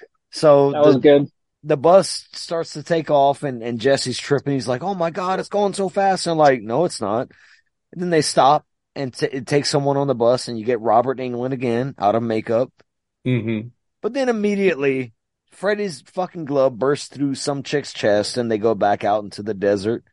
So that was the, good. the bus starts to take off, and, and Jesse's tripping. He's like, oh my God, it's going so fast. And I'm like, no, it's not. And then they stop, and t- it takes someone on the bus, and you get Robert Englund again out of makeup. mm-hmm. But then immediately, Freddy's fucking glove bursts through some chick's chest, and they go back out into the desert.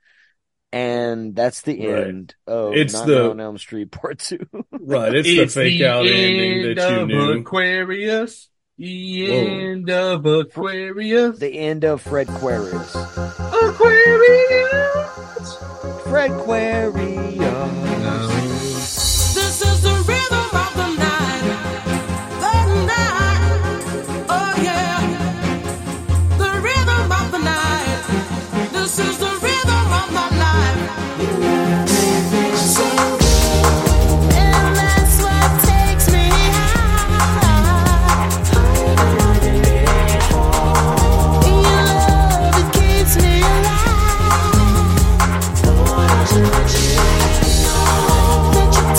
And that's the Right. end of It's Nightmare the- on Elm Street Part Two. Right, it's, the fake out ending end that you of knew. Aquarius. The Whoa. end of Aquarius. The end of Fred Aquarius. Aquarius. Fred Aquarius. This is the rhythm of the night. The night. Oh yeah. The rhythm of the night. This is the rhythm of my life. And that's what takes me high. Your love, it keeps me alive. That you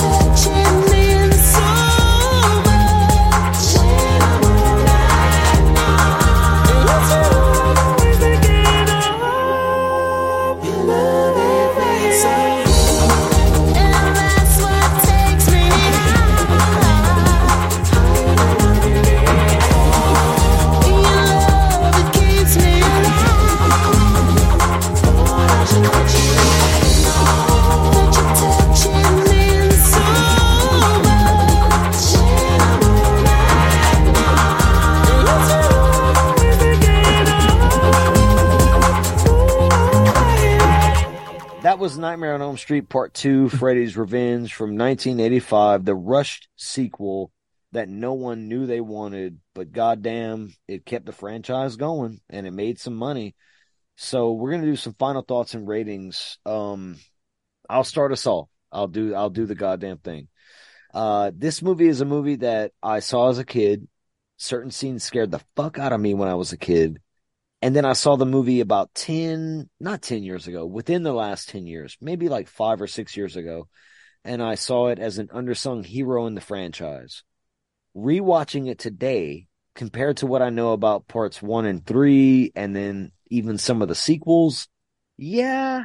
was Nightmare on Elm Street Part two, Freddy's Revenge from nineteen eighty-five, the rushed sequel that no one knew they wanted, but goddamn, it kept the franchise going and it made some money. So we're going to do some final thoughts and ratings. Um, I'll start us off. I'll do, I'll do the goddamn thing. Uh, this movie is a movie that I saw as a kid. Certain scenes scared the fuck out of me when I was a kid. And then I saw the movie about ten, not ten years ago, within the last ten years, maybe like five or six years ago. And I saw it as an undersung hero in the franchise. Rewatching it today, compared to what I know about parts one and three, and then even some of the sequels, yeah,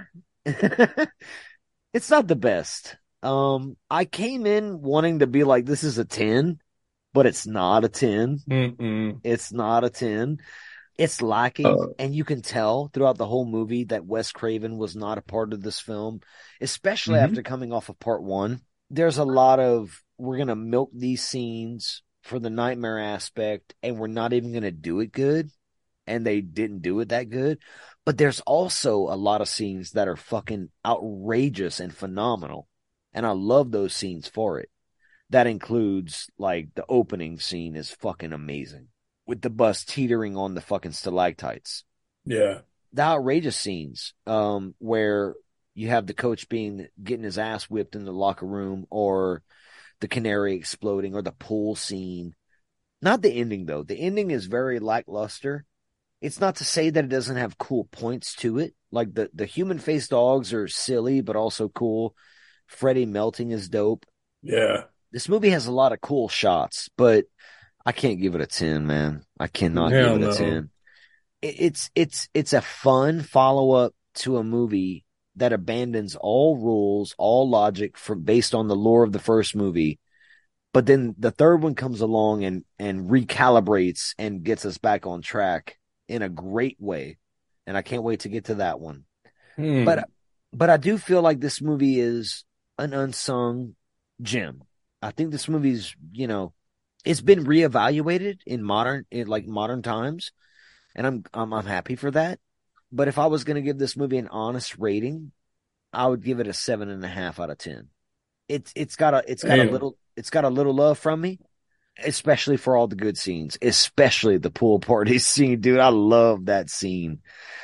it's not the best. Um, I came in wanting to be like, this is a ten, but it's not a ten. Mm-mm. It's not a ten. It's lacking, Uh, and you can tell throughout the whole movie that Wes Craven was not a part of this film, especially Mm-hmm. after coming off of part one. There's a lot of, we're going to milk these scenes for the nightmare aspect, and we're not even going to do it good, and they didn't do it that good. But there's also a lot of scenes that are fucking outrageous and phenomenal, and I love those scenes for it. That includes, like, the opening scene is fucking amazing, with the bus teetering on the fucking stalactites. Yeah. The outrageous scenes, um, where you have the coach being, getting his ass whipped in the locker room, or the canary exploding, or the pool scene. Not the ending, though. The ending is very lackluster. It's not to say that it doesn't have cool points to it. Like, the, the human face dogs are silly, but also cool. Freddy melting is dope. Yeah. This movie has a lot of cool shots, but I can't give it a ten, man. I cannot Hell give it a no. ten. It, it's it's it's a fun follow-up to a movie that abandons all rules, all logic for based on the lore of the first movie. But then the third one comes along and and recalibrates and gets us back on track in a great way. And I can't wait to get to that one. Hmm. But but I do feel like this movie is an unsung gem. I think this movie's, you know, it's been reevaluated in modern, in like modern times, and I'm I'm I'm happy for that. But if I was going to give this movie an honest rating, I would give it a seven and a half out of ten. It's it's got a it's got Damn. a little it's got a little love from me, especially for all the good scenes, especially the pool party scene, dude. I love that scene.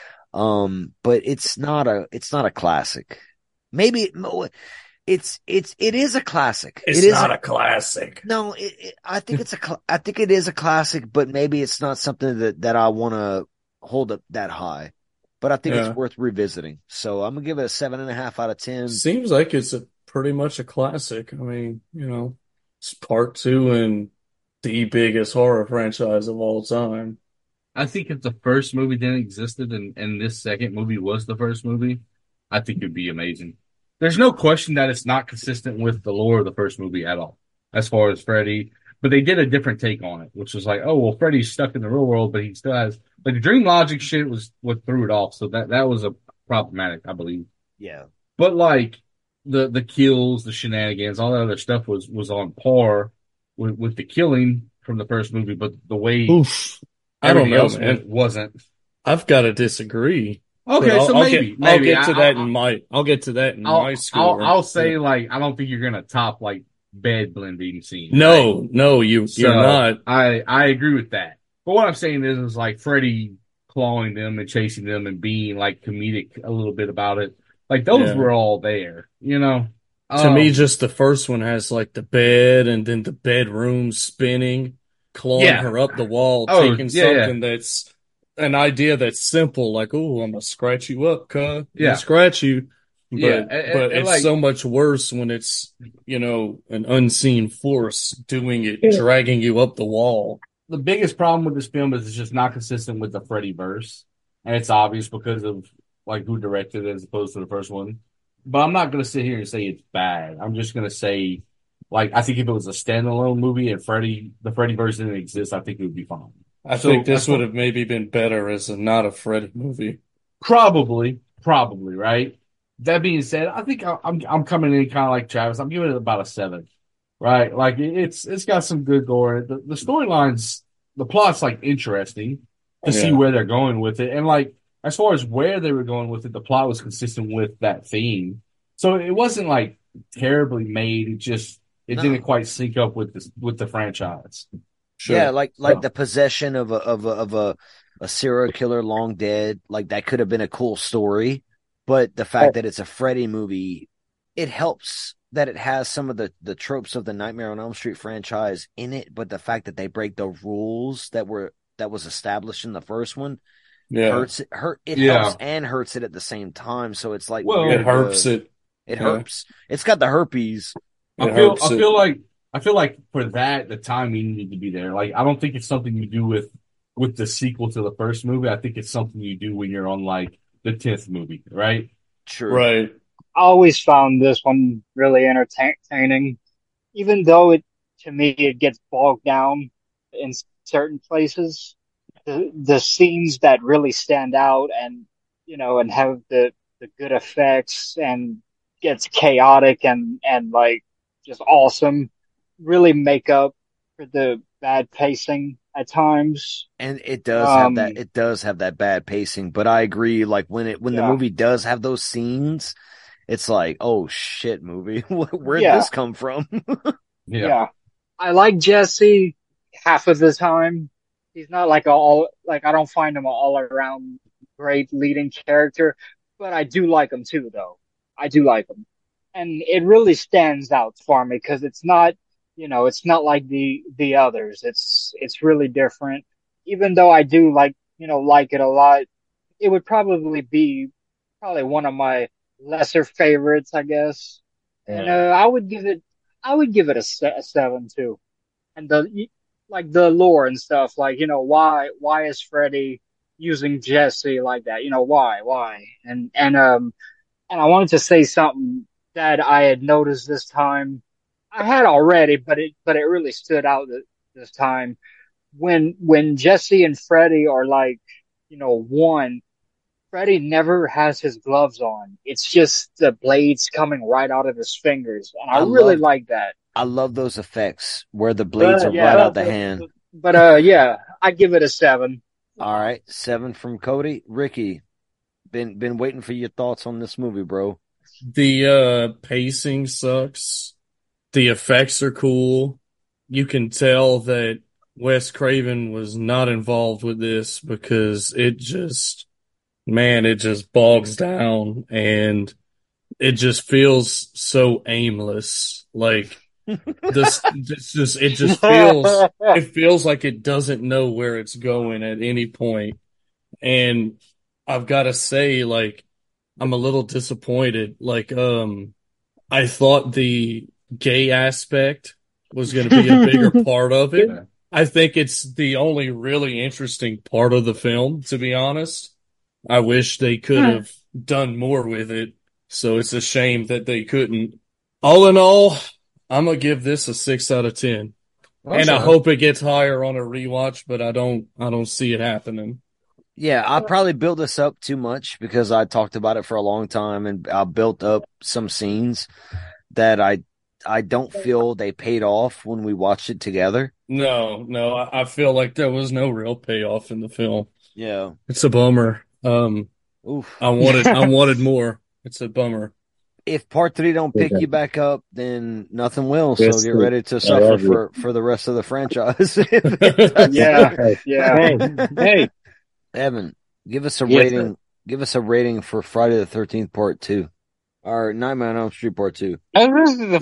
Um, but it's not a it's not a classic. Maybe it's it's it is a classic. It's it is not a classic. No, it, it, I think it's a cl- I think it is a classic, but maybe it's not something that that I want to hold up that high. But I think Yeah. it's worth revisiting. So I'm gonna give it a seven and a half out of ten. Seems like it's a pretty much a classic. I mean, you know, it's part two in the biggest horror franchise of all time. I think if the first movie didn't existed and, and this second movie was the first movie, I think it'd be amazing. There's no question that it's not consistent with the lore of the first movie at all, as far as Freddy. But they did a different take on it, which was like, oh, well, Freddy's stuck in the real world, but he still has, like, the dream logic shit was what threw it off. So that, that was a problematic, I believe. Yeah. But like the, the kills, the shenanigans, all that other stuff was, was on par with, with the killing from the first movie, but the way Oof. I don't everything know, else man. went wasn't. I've got to disagree. Okay, But I'll, so I'll maybe, get, maybe. I'll get to I- that I- in my I'll get to that in I'll, my I'll, score. I'll say, like, I don't think you're going to top, like, bed blending scene. No, no, you So, you're not. I, I agree with that. But what I'm saying is, is like Freddy clawing them and chasing them and being, like, comedic a little bit about it. Like, those Yeah. were all there, you know? To Um, me, just the first one has like the bed and then the bedroom spinning, clawing Yeah. her up the wall, Oh, taking yeah, yeah. something that's an idea that's simple, like, oh, I'm gonna scratch you up, cuz. Yeah. Scratch you. But, Yeah, and- and- but and, it's like- so much worse when it's, you know, an unseen force doing it, Yeah. dragging you up the wall. the biggest problem with this film is it's just not consistent with the Freddy verse. And it's obvious because of, like, who directed it as opposed to the first one. But I'm not going to sit here and say it's bad. I'm just going to say, like, I think if it was a standalone movie and Freddy, the Freddy verse didn't exist, I think it would be fine. I So, think this I- would have maybe been better as a not a Freddy movie. Probably, probably, right? That being said, I think I- I'm I'm coming in kind of like Travis. I'm giving it about a seven, right? Like it- it's it's got some good gore. The, the storylines, the plot's like interesting to see Yeah. where they're going with it, and like as far as where they were going with it, the plot was consistent with that theme. So it wasn't like terribly made. It just it No. didn't quite sync up with the with the franchise. Sure. Yeah, like like So- the possession of a of a of a, a serial killer long dead, like that could have been a cool story. But the fact that it's a Freddy movie, it helps that it has some of the, the tropes of the Nightmare on Elm Street franchise in it, but the fact that they break the rules that were that was established in the first one Yeah. hurts it hurt it Yeah. helps and hurts it at the same time. So it's like Well, weird It herps to- it. It Yeah. herps. It's got the herpes. I It feel herps I it. feel like I feel like for that the timing needed to be there. Like I don't think it's something you do with with the sequel to the first movie. I think it's something you do when you're on like the tenth movie, right? True. Right. I always found this one really entertaining, even though it, to me, it gets bogged down in certain places. The the scenes that really stand out and, you know, and have the, the good effects and gets chaotic and, and like just awesome really make up for the bad pacing at times. And it does have Um, that it does have that bad pacing, but I agree, like when it when the Yeah. movie does have those scenes, it's like, oh shit, movie. Where'd Yeah. this come from? Yeah. Yeah. I like Jesse half of the time. He's not like a all, like I don't find him an all around great leading character, but I do like him too, though. I do like him. And it really stands out for me because it's not, you know, it's not like the, the others. It's, it's really different. Even though I do like, you know, like it a lot, it would probably be probably one of my lesser favorites, I guess. And, uh, I would give it, I would give it a, se- a seven too. And the, like the lore and stuff, like, you know, why, why is Freddy using Jesse like that? You know, why, why? And, and, um, and I wanted to say something that I had noticed this time. I had already, but it, but it really stood out th- this time. When, when Jesse and Freddy are like, you know, one, Freddy never has his gloves on. It's just the blades coming right out of his fingers. And I, I really love- like that. I love those effects where the blades But, are yeah, right out the but- hand. But, uh, yeah, I give it a seven. All right, seven from Cody. Ricky, been been waiting for your thoughts on this movie, bro. The uh pacing sucks. The effects are cool. You can tell that Wes Craven was not involved with this because it just, man, it just bogs down and it just feels so aimless. Like this, this just, it just feels, it feels like it doesn't know where it's going at any point. And I've got to say, like, I'm a little disappointed. Like, um, I thought the gay aspect was going to be a bigger part of it. I think it's the only really interesting part of the film, to be honest. I wish they could have done more with it. So it's a shame that they couldn't. All in all, I'm going to give this a six out of ten. And I hope it gets higher on a rewatch, but I don't, I don't see it happening. Yeah, I probably built this up too much because I talked about it for a long time and I built up some scenes that I I don't feel they paid off when we watched it together. No, no, I, I feel like there was no real payoff in the film. Yeah. It's a bummer. Um, Oof. I wanted, I wanted more. It's a bummer. If part three don't pick you back up, then nothing will. So Yes, get sir. ready to I suffer love you. for, for the rest of the franchise. Yeah, yeah. Hey, hey, Evan, give us a Yes, rating. sir. Give us a rating for Friday the thirteenth Part Two, or Nightmare on Elm Street Part Two. oh, this is the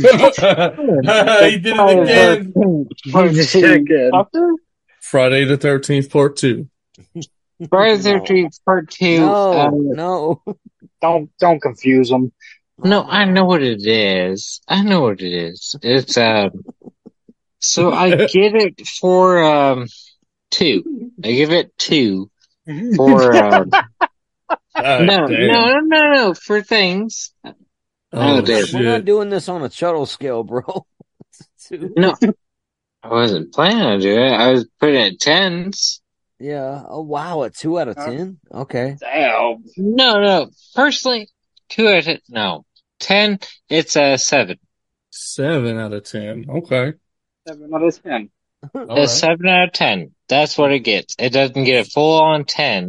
He did it again. Just checking. Friday the thirteenth, part two. Friday the thirteenth Part Two. No, um, no. Don't don't confuse them. No, I know what it is. I know what it is. It's um. So I give it for um two. I give it two for um. God no, damn. no, no, no, for things. Oh, Oh, We're shit. not doing this on a shuttle scale, bro. Two. No, I wasn't planning on doing it. I was putting it at tens. Yeah. Oh wow, a two out of ten. Okay. Damn. No, no. Personally, two out of no ten. It's a seven. Seven out of ten. Okay. Seven out of ten. A seven out of ten. That's what it gets. It doesn't get a full on ten,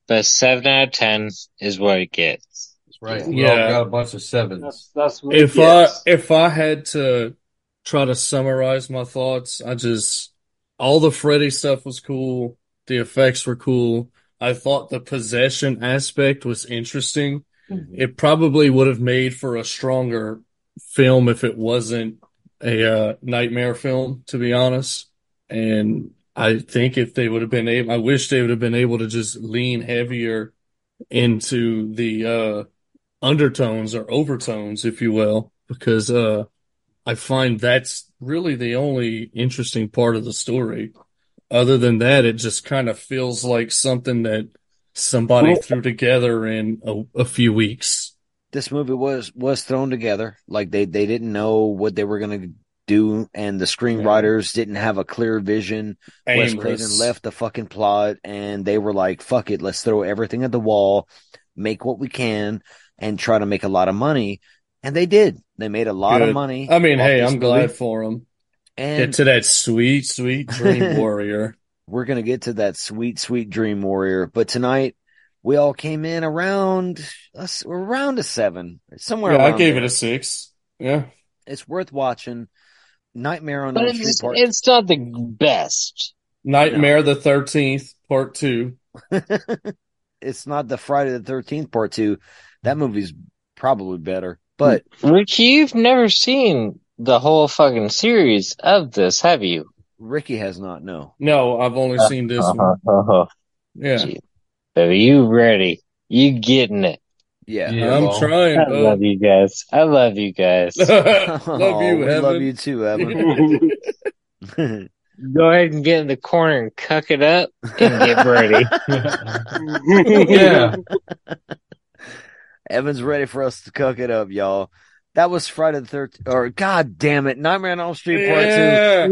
but seven out of ten is what it gets. That's right. We Yeah. all got a bunch of sevens. That's that's what If it I gets. if I had to try to summarize my thoughts, I just all the Freddy stuff was cool. The effects were cool. I thought the possession aspect was interesting. It probably would have made for a stronger film if it wasn't a uh, nightmare film, to be honest. And I think if they would have been able, I wish they would have been able to just lean heavier into the uh, undertones or overtones, if you will, because uh, I find that's really the only interesting part of the story. Other than that, it just kind of feels like something that somebody Well- threw together in a, a few weeks. This movie was was thrown together. Like they they didn't know what they were gonna do, and the screenwriters didn't have a clear vision. Wes Aimless. Craven left the fucking plot, and they were like, "Fuck it, let's throw everything at the wall, make what we can, and try to make a lot of money." And they did. They made a lot Good. of money. I mean, off hey, this I'm glad movie. for them. And Get to that sweet, sweet Dream Warrior. we're gonna get to that sweet, sweet Dream Warrior. But tonight, we all came in around us around a seven, somewhere. Yeah, I around gave there. it a six. Yeah. It's worth watching. Nightmare on But Elm Street it's, Part. it's not the best. Nightmare the thirteenth, part two. It's not the Friday the thirteenth Part Two. That movie's probably better, but Ricky, you've never seen the whole fucking series of this, have you? Ricky has not. No. No, I've only seen this one. Uh-huh. Yeah. Gee. So you ready? You getting it? Yeah. Yeah, I'm well, trying, I bud. love you guys. I love you guys. love Oh, you, we Evan. love you too, Evan. Go ahead and get in the corner and cuck it up and get ready. yeah. Evan's ready for us to cook it up, y'all. That was Friday the thirteenth, or God damn it, Nightmare on Elm Street Part Yeah.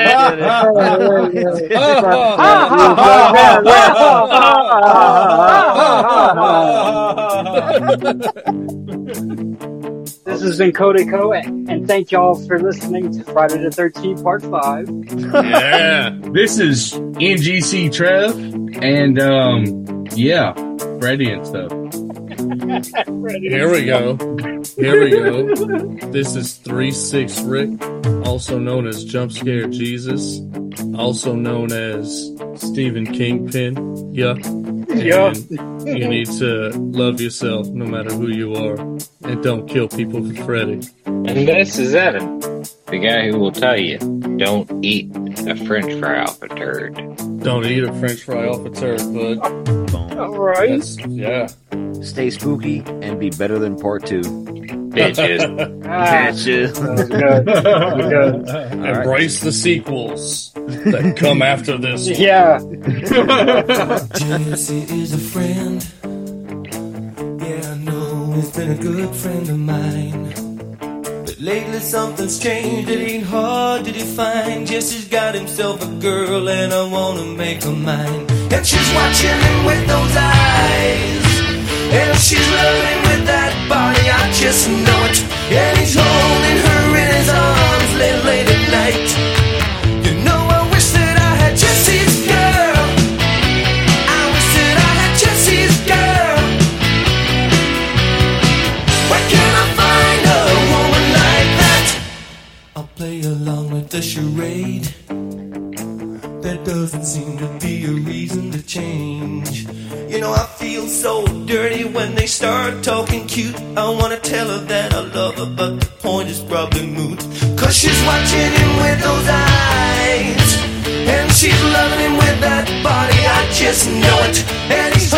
This has been Cody Co, and thank y'all for listening to Friday the thirteenth Part Five. Yeah. This is N G C Trev, and um, yeah, Freddy and stuff. Here we go. Here we go. This is three six Rick, also known as Jump Scare Jesus, also known as Stephen Kingpin. Yeah. Yeah. And you need to love yourself no matter who you are, and don't kill people for Freddy. And this is Evan, the guy who will tell you, don't eat a french fry off a turd. Don't eat a French fry off a turd, bud. All right. That's- yeah. Stay spooky and be better than Part Two. Bitches. Ah, Bitches. that was good. That was good. right. Embrace the sequels that come after this one. Yeah. Jesse is a friend. Yeah, I know he's been a good friend of mine. But lately something's changed. It ain't hard to define. Jesse's got himself a girl, and I wanna make her mine. And she's watching him with those eyes. And she's loving with that body, I just know it. And he's holding her in his arms late, late at night. You know, I wish that I had Jesse's girl. I wish that I had Jesse's girl. Where can I find a woman like that? I'll play along with the charade. There doesn't seem to be a reason to change. You know, I feel so dirty when they start talking cute. I wanna tell her that I love her, but the point is probably moot. Cause she's watching him with those eyes, and she's loving him with that body, I just know it. And he's